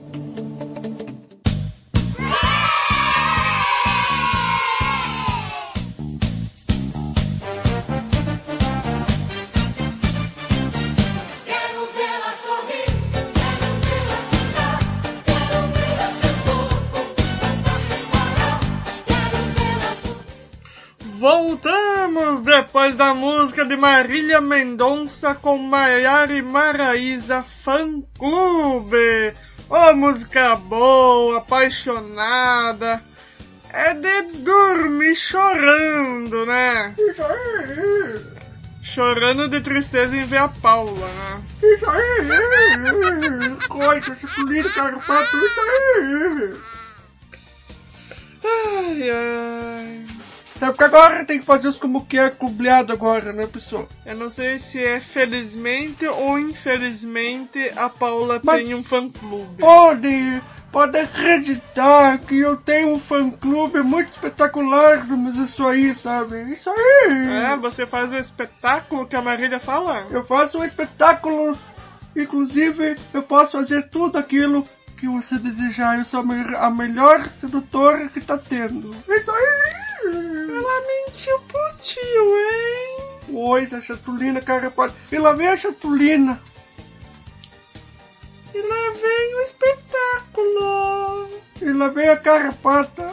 Voltamos depois da música de Marília Mendonça com Maiara e Maraísa, Fã Clube. Oh, música boa, apaixonada. É de dormir chorando, né? Isso aí. Chorando de tristeza em ver a Paula, né? Isso aí. Coisa, esse lindo carpato, isso aí. Ai, ai. É porque agora tem que fazer os como que é clubeado agora, né, pessoal? Eu não sei se é felizmente ou infelizmente a Paula tem um fã-clube. Pode acreditar que eu tenho um fã-clube muito espetacular, mas isso aí, sabe? Isso aí! É, você faz o espetáculo que a Marília fala? Eu faço um espetáculo, inclusive eu posso fazer tudo aquilo que você desejar. Eu sou a melhor sedutora que tá tendo. Isso aí! Ela mentiu pro tio, hein? Pois, a chatulina, cara, e lá vem a chatulina. E lá vem o espetáculo. E lá vem a carapata.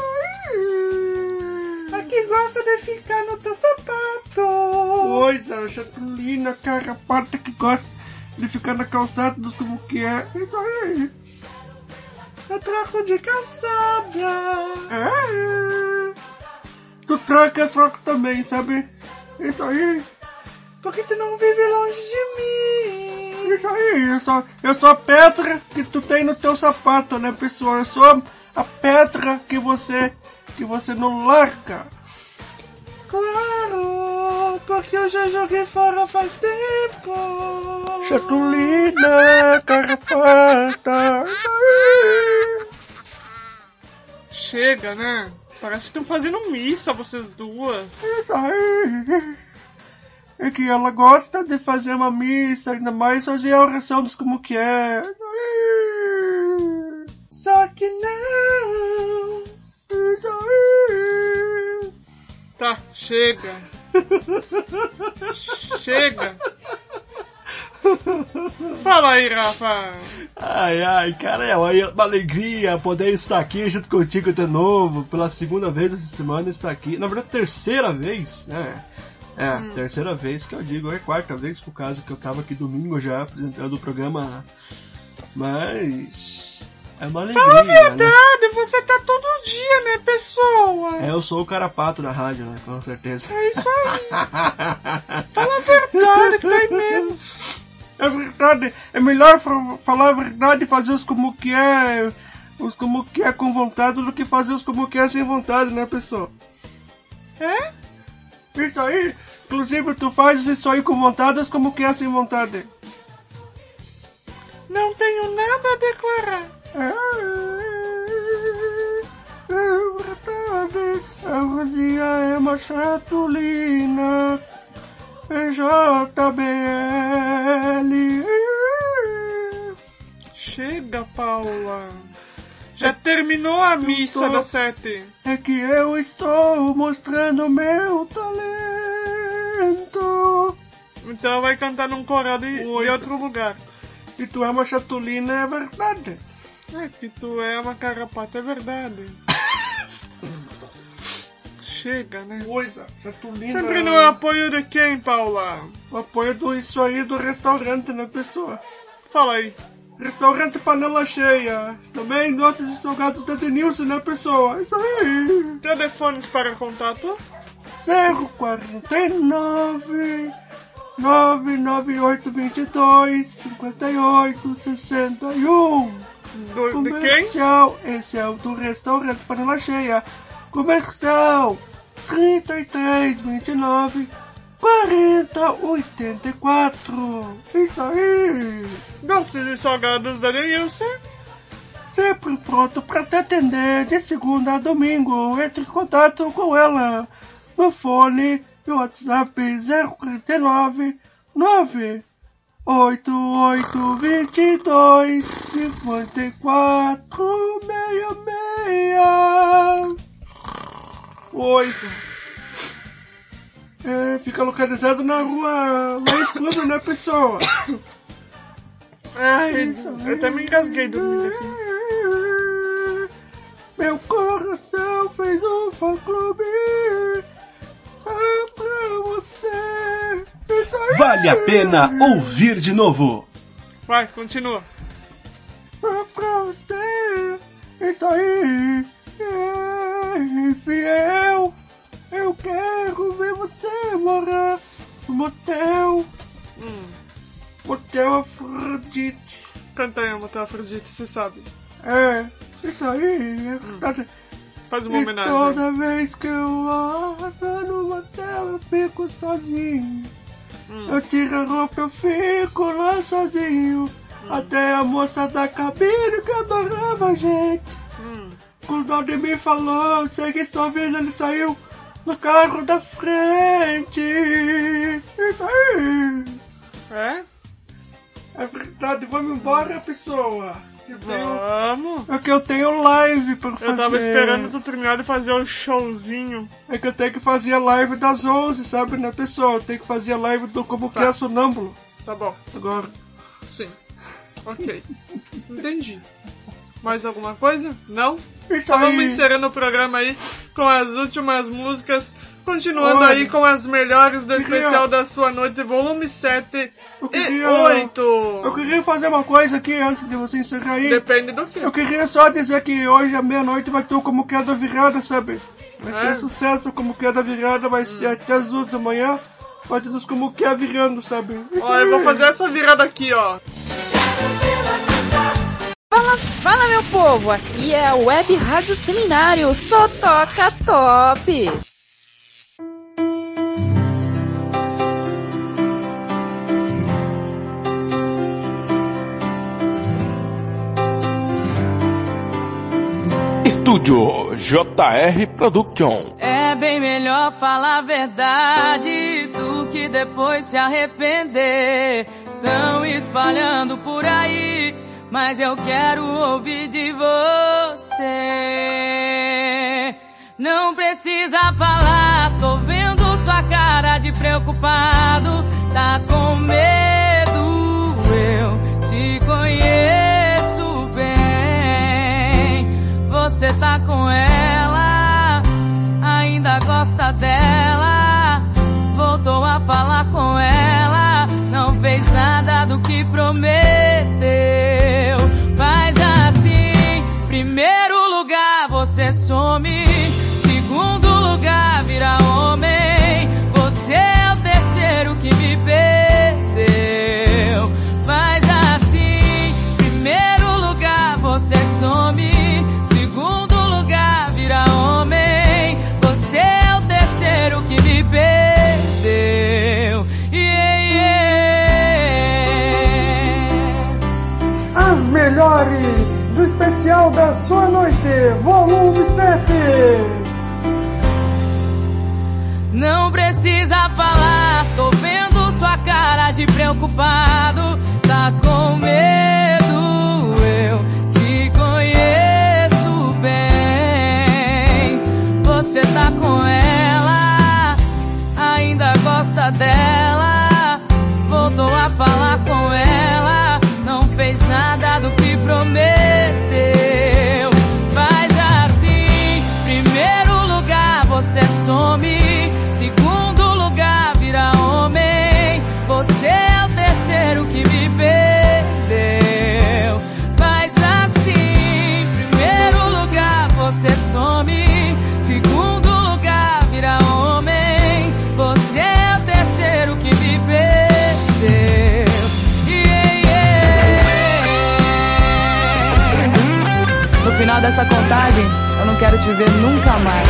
A que gosta de ficar no teu sapato. Pois, a chatulina, a carapata que gosta de ficar na calçada dos como que é. Isso aí. Eu troco de calçada. Tu troca, eu troco também, sabe? Isso aí. Por que tu não vive longe de mim? Isso aí, eu sou a pedra que tu tem no teu sapato, né, pessoal? Eu sou a pedra que você não larga. Claro, porque eu já joguei fora faz tempo. Chatulina, carapata. Chega, né? Parece que estão fazendo missa, vocês duas. É que ela gosta de fazer uma missa, ainda mais fazer a oração dos como que é. Só que não. Tá, chega. Chega. Fala aí, Rafa. Ai, cara, é uma alegria poder estar aqui junto contigo de novo, pela segunda vez essa semana, estar aqui, na verdade, terceira vez, né? Terceira vez que eu digo, é quarta vez, por causa que eu tava aqui domingo já apresentando o programa, mas é uma alegria. Fala a verdade, né? Você tá todo dia, né, pessoa? Eu sou o carapato da rádio, né, com certeza. É isso aí. Fala a verdade, que dói menos. É verdade, é melhor falar a verdade e fazer os como que é com vontade do que fazer os como que é sem vontade, né, pessoal? É? Isso aí, inclusive tu fazes isso aí com vontade, os como que é sem vontade. Não tenho nada a declarar. É verdade, a Rosia é uma chatulina. JBL Chega, Paula. Já terminou a missa das 7. É que eu estou mostrando meu talento. Então vai cantar num coral de outro lugar. E tu é uma chatulina, é verdade. É que tu é uma carrapata, é verdade. Chega, né? Coisa, chatulina. Sempre no apoio de quem, Paula? O apoio do isso aí do restaurante, né, pessoa? Fala aí. Restaurante Panela Cheia. Também doces e salgados da Denilson, né, pessoa? Isso aí. Telefones para contato? 049 99822 5861. De quem? Esse é o do restaurante Panela Cheia. Comercial 3329 4084. Isso aí. Doces e salgados da Denilson. Sempre pronto para te atender de segunda a domingo. Entre em contato com ela no fone e WhatsApp 049 98822 5466. Oito. Fica localizado na rua Luiz Clube, né, pessoa? Ai, eu até me engasguei dormindo aqui. Meu coração fez um fã-clube só pra você. Vale a pena ouvir de novo. Vai, continua. Só pra você. Isso aí. Fiel. Eu quero ver você morar no motel. Motel Afrodite. Canta aí, Motel Afrodite, você sabe. Isso aí. Faz uma homenagem. Toda vez que eu ando no motel, eu fico sozinho. Eu tiro a roupa, eu fico lá sozinho. Até a moça da cabine que adorava a gente. Quando o de mim falou, segue sua vida, ele saiu no carro da frente. Isso aí. É verdade, vamos embora, pessoa. Vamos. É que eu tenho live pra fazer. Eu tava esperando tu terminar de fazer o showzinho. É que eu tenho que fazer a live das 11, sabe, né, pessoal? Eu tenho que fazer a live do Como Que É Sonâmbulo. Tá bom. Agora. Sim. Ok. Entendi. Mais alguma coisa? Não? Então vamos encerrando o programa aí com as últimas músicas. Continuando aí com as melhores do especial da sua noite, volume 7 e 8. Eu queria fazer uma coisa aqui antes de você encerrar aí. Depende do filme. Eu queria só dizer que hoje à meia-noite vai ter o Como Que É da Virada, sabe? Vai ser sucesso, Como Que É da Virada, vai ser até as 2 da manhã. Vai ter os Como Que É virando, sabe? Ó, eu vou fazer essa virada aqui, ó. Fala meu povo, aqui é a Web Rádio Seminário, só toca top! Estúdio JR Production. É bem melhor falar a verdade do que depois se arrepender. Tão espalhando por aí, mas eu quero ouvir de você. Não precisa falar, tô vendo sua cara de preocupado. Tá com medo, eu te conheço bem. Você tá com ela, ainda gosta dela. Voltou a falar com ela, não fez nada do que prometeu. Faz assim, primeiro lugar você some, segundo lugar vira homem. Você é o terceiro que me perdeu. Faz assim, primeiro lugar você some, segundo lugar vira homem. Você é o terceiro que me perdeu. As melhores do especial da sua noite, volume 7. Não precisa falar, tô vendo sua cara de preocupado. Tá com medo, eu prometeu. Faz assim, primeiro lugar você some, segundo lugar vira homem, você é o terceiro que me perdeu. Faz assim, primeiro lugar você some, segundo lugar vira homem, você é o terceiro que me perdeu. No final dessa contagem, eu não quero te ver nunca mais.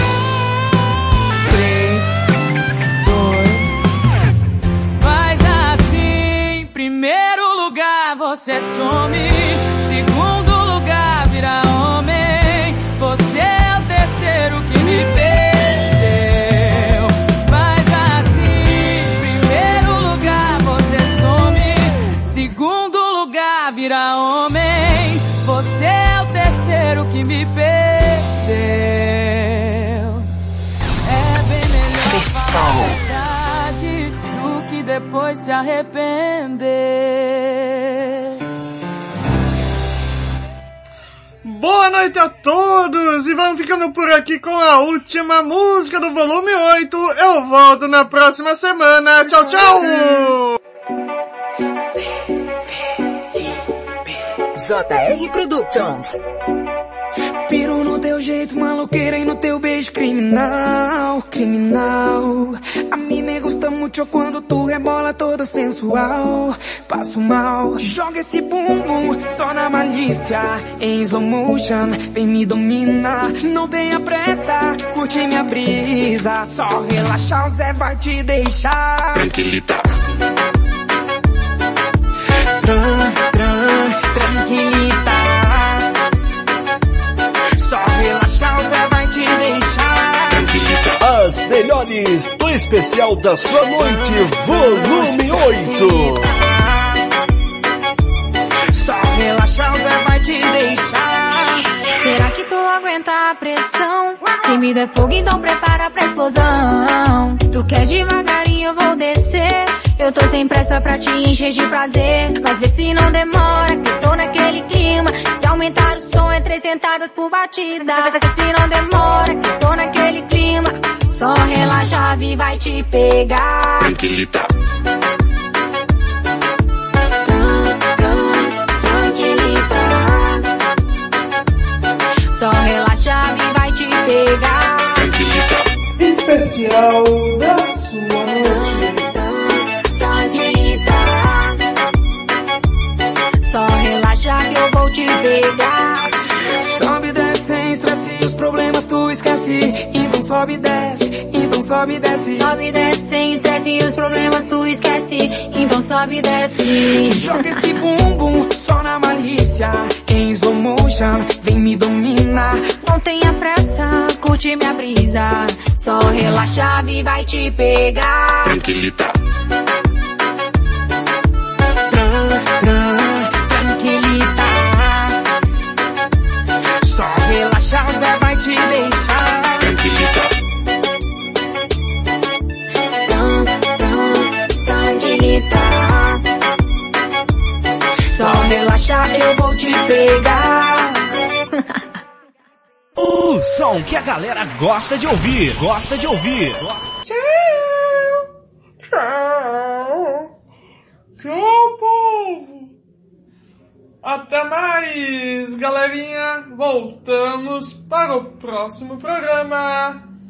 3, 2. Faz assim, primeiro lugar você some, segundo lugar vira homem, você é o terceiro que me perdeu. Faz assim, primeiro lugar você some, segundo lugar vira homem, você é o terceiro que me perdeu. É bem melhor falar a verdade do que depois se arrepender. Boa noite a todos e vamos ficando por aqui com a última música do volume 8. Eu volto na próxima semana. Tchau, tchau! JR Productions. Piro no teu jeito, maloqueira, e no teu beijo criminal, criminal. A mim me gusta muito quando tu rebola toda sensual. Passo mal, joga esse bumbum só na malícia, em slow motion, vem me dominar. Não tenha pressa, curte minha brisa, só relaxar, o Zé vai te deixar Tranquilita. Tranquilita. Só relaxar, o Zé vai te deixar Tranquilita. As melhores do especial da sua noite, volume 8. Só relaxar, o Zé vai te deixar. Será que tu aguenta a pressão? Se me der fogo, então prepara pra explosão. Tu quer devagarinho, eu vou descer. Eu tô sem pressa pra te encher de prazer, mas vê se não demora, que eu tô naquele clima. Se aumentar o som é 3 sentadas por batida. Vê se não demora, que eu tô naquele clima. Só relaxa, a Vi vai te pegar. Tranquilita. Tranquilita. Só relaxa, a Vi vai te pegar. Tranquilita. Especial da sua noite. Tranquilita. Só relaxa que eu vou te pegar. Sobe e desce sem estresse, os problemas tu esquece. Então sobe e desce, então sobe e desce. Sobe e desce sem estresse, os problemas tu esquece. Então sobe e desce. Joga esse bumbum só na malícia, em slow motion, vem me dominar. Não tenha pressa, curte minha brisa. Só relaxa, a Vi vai te pegar. Tranquilita. Tranquilita. Só relaxar, o Zé vai te deixar Tranquilita. Tranquilita. Só relaxar, eu vou te pegar. O som que a galera gosta de ouvir, Tchau, povo! Até mais, galerinha! Voltamos para o próximo programa!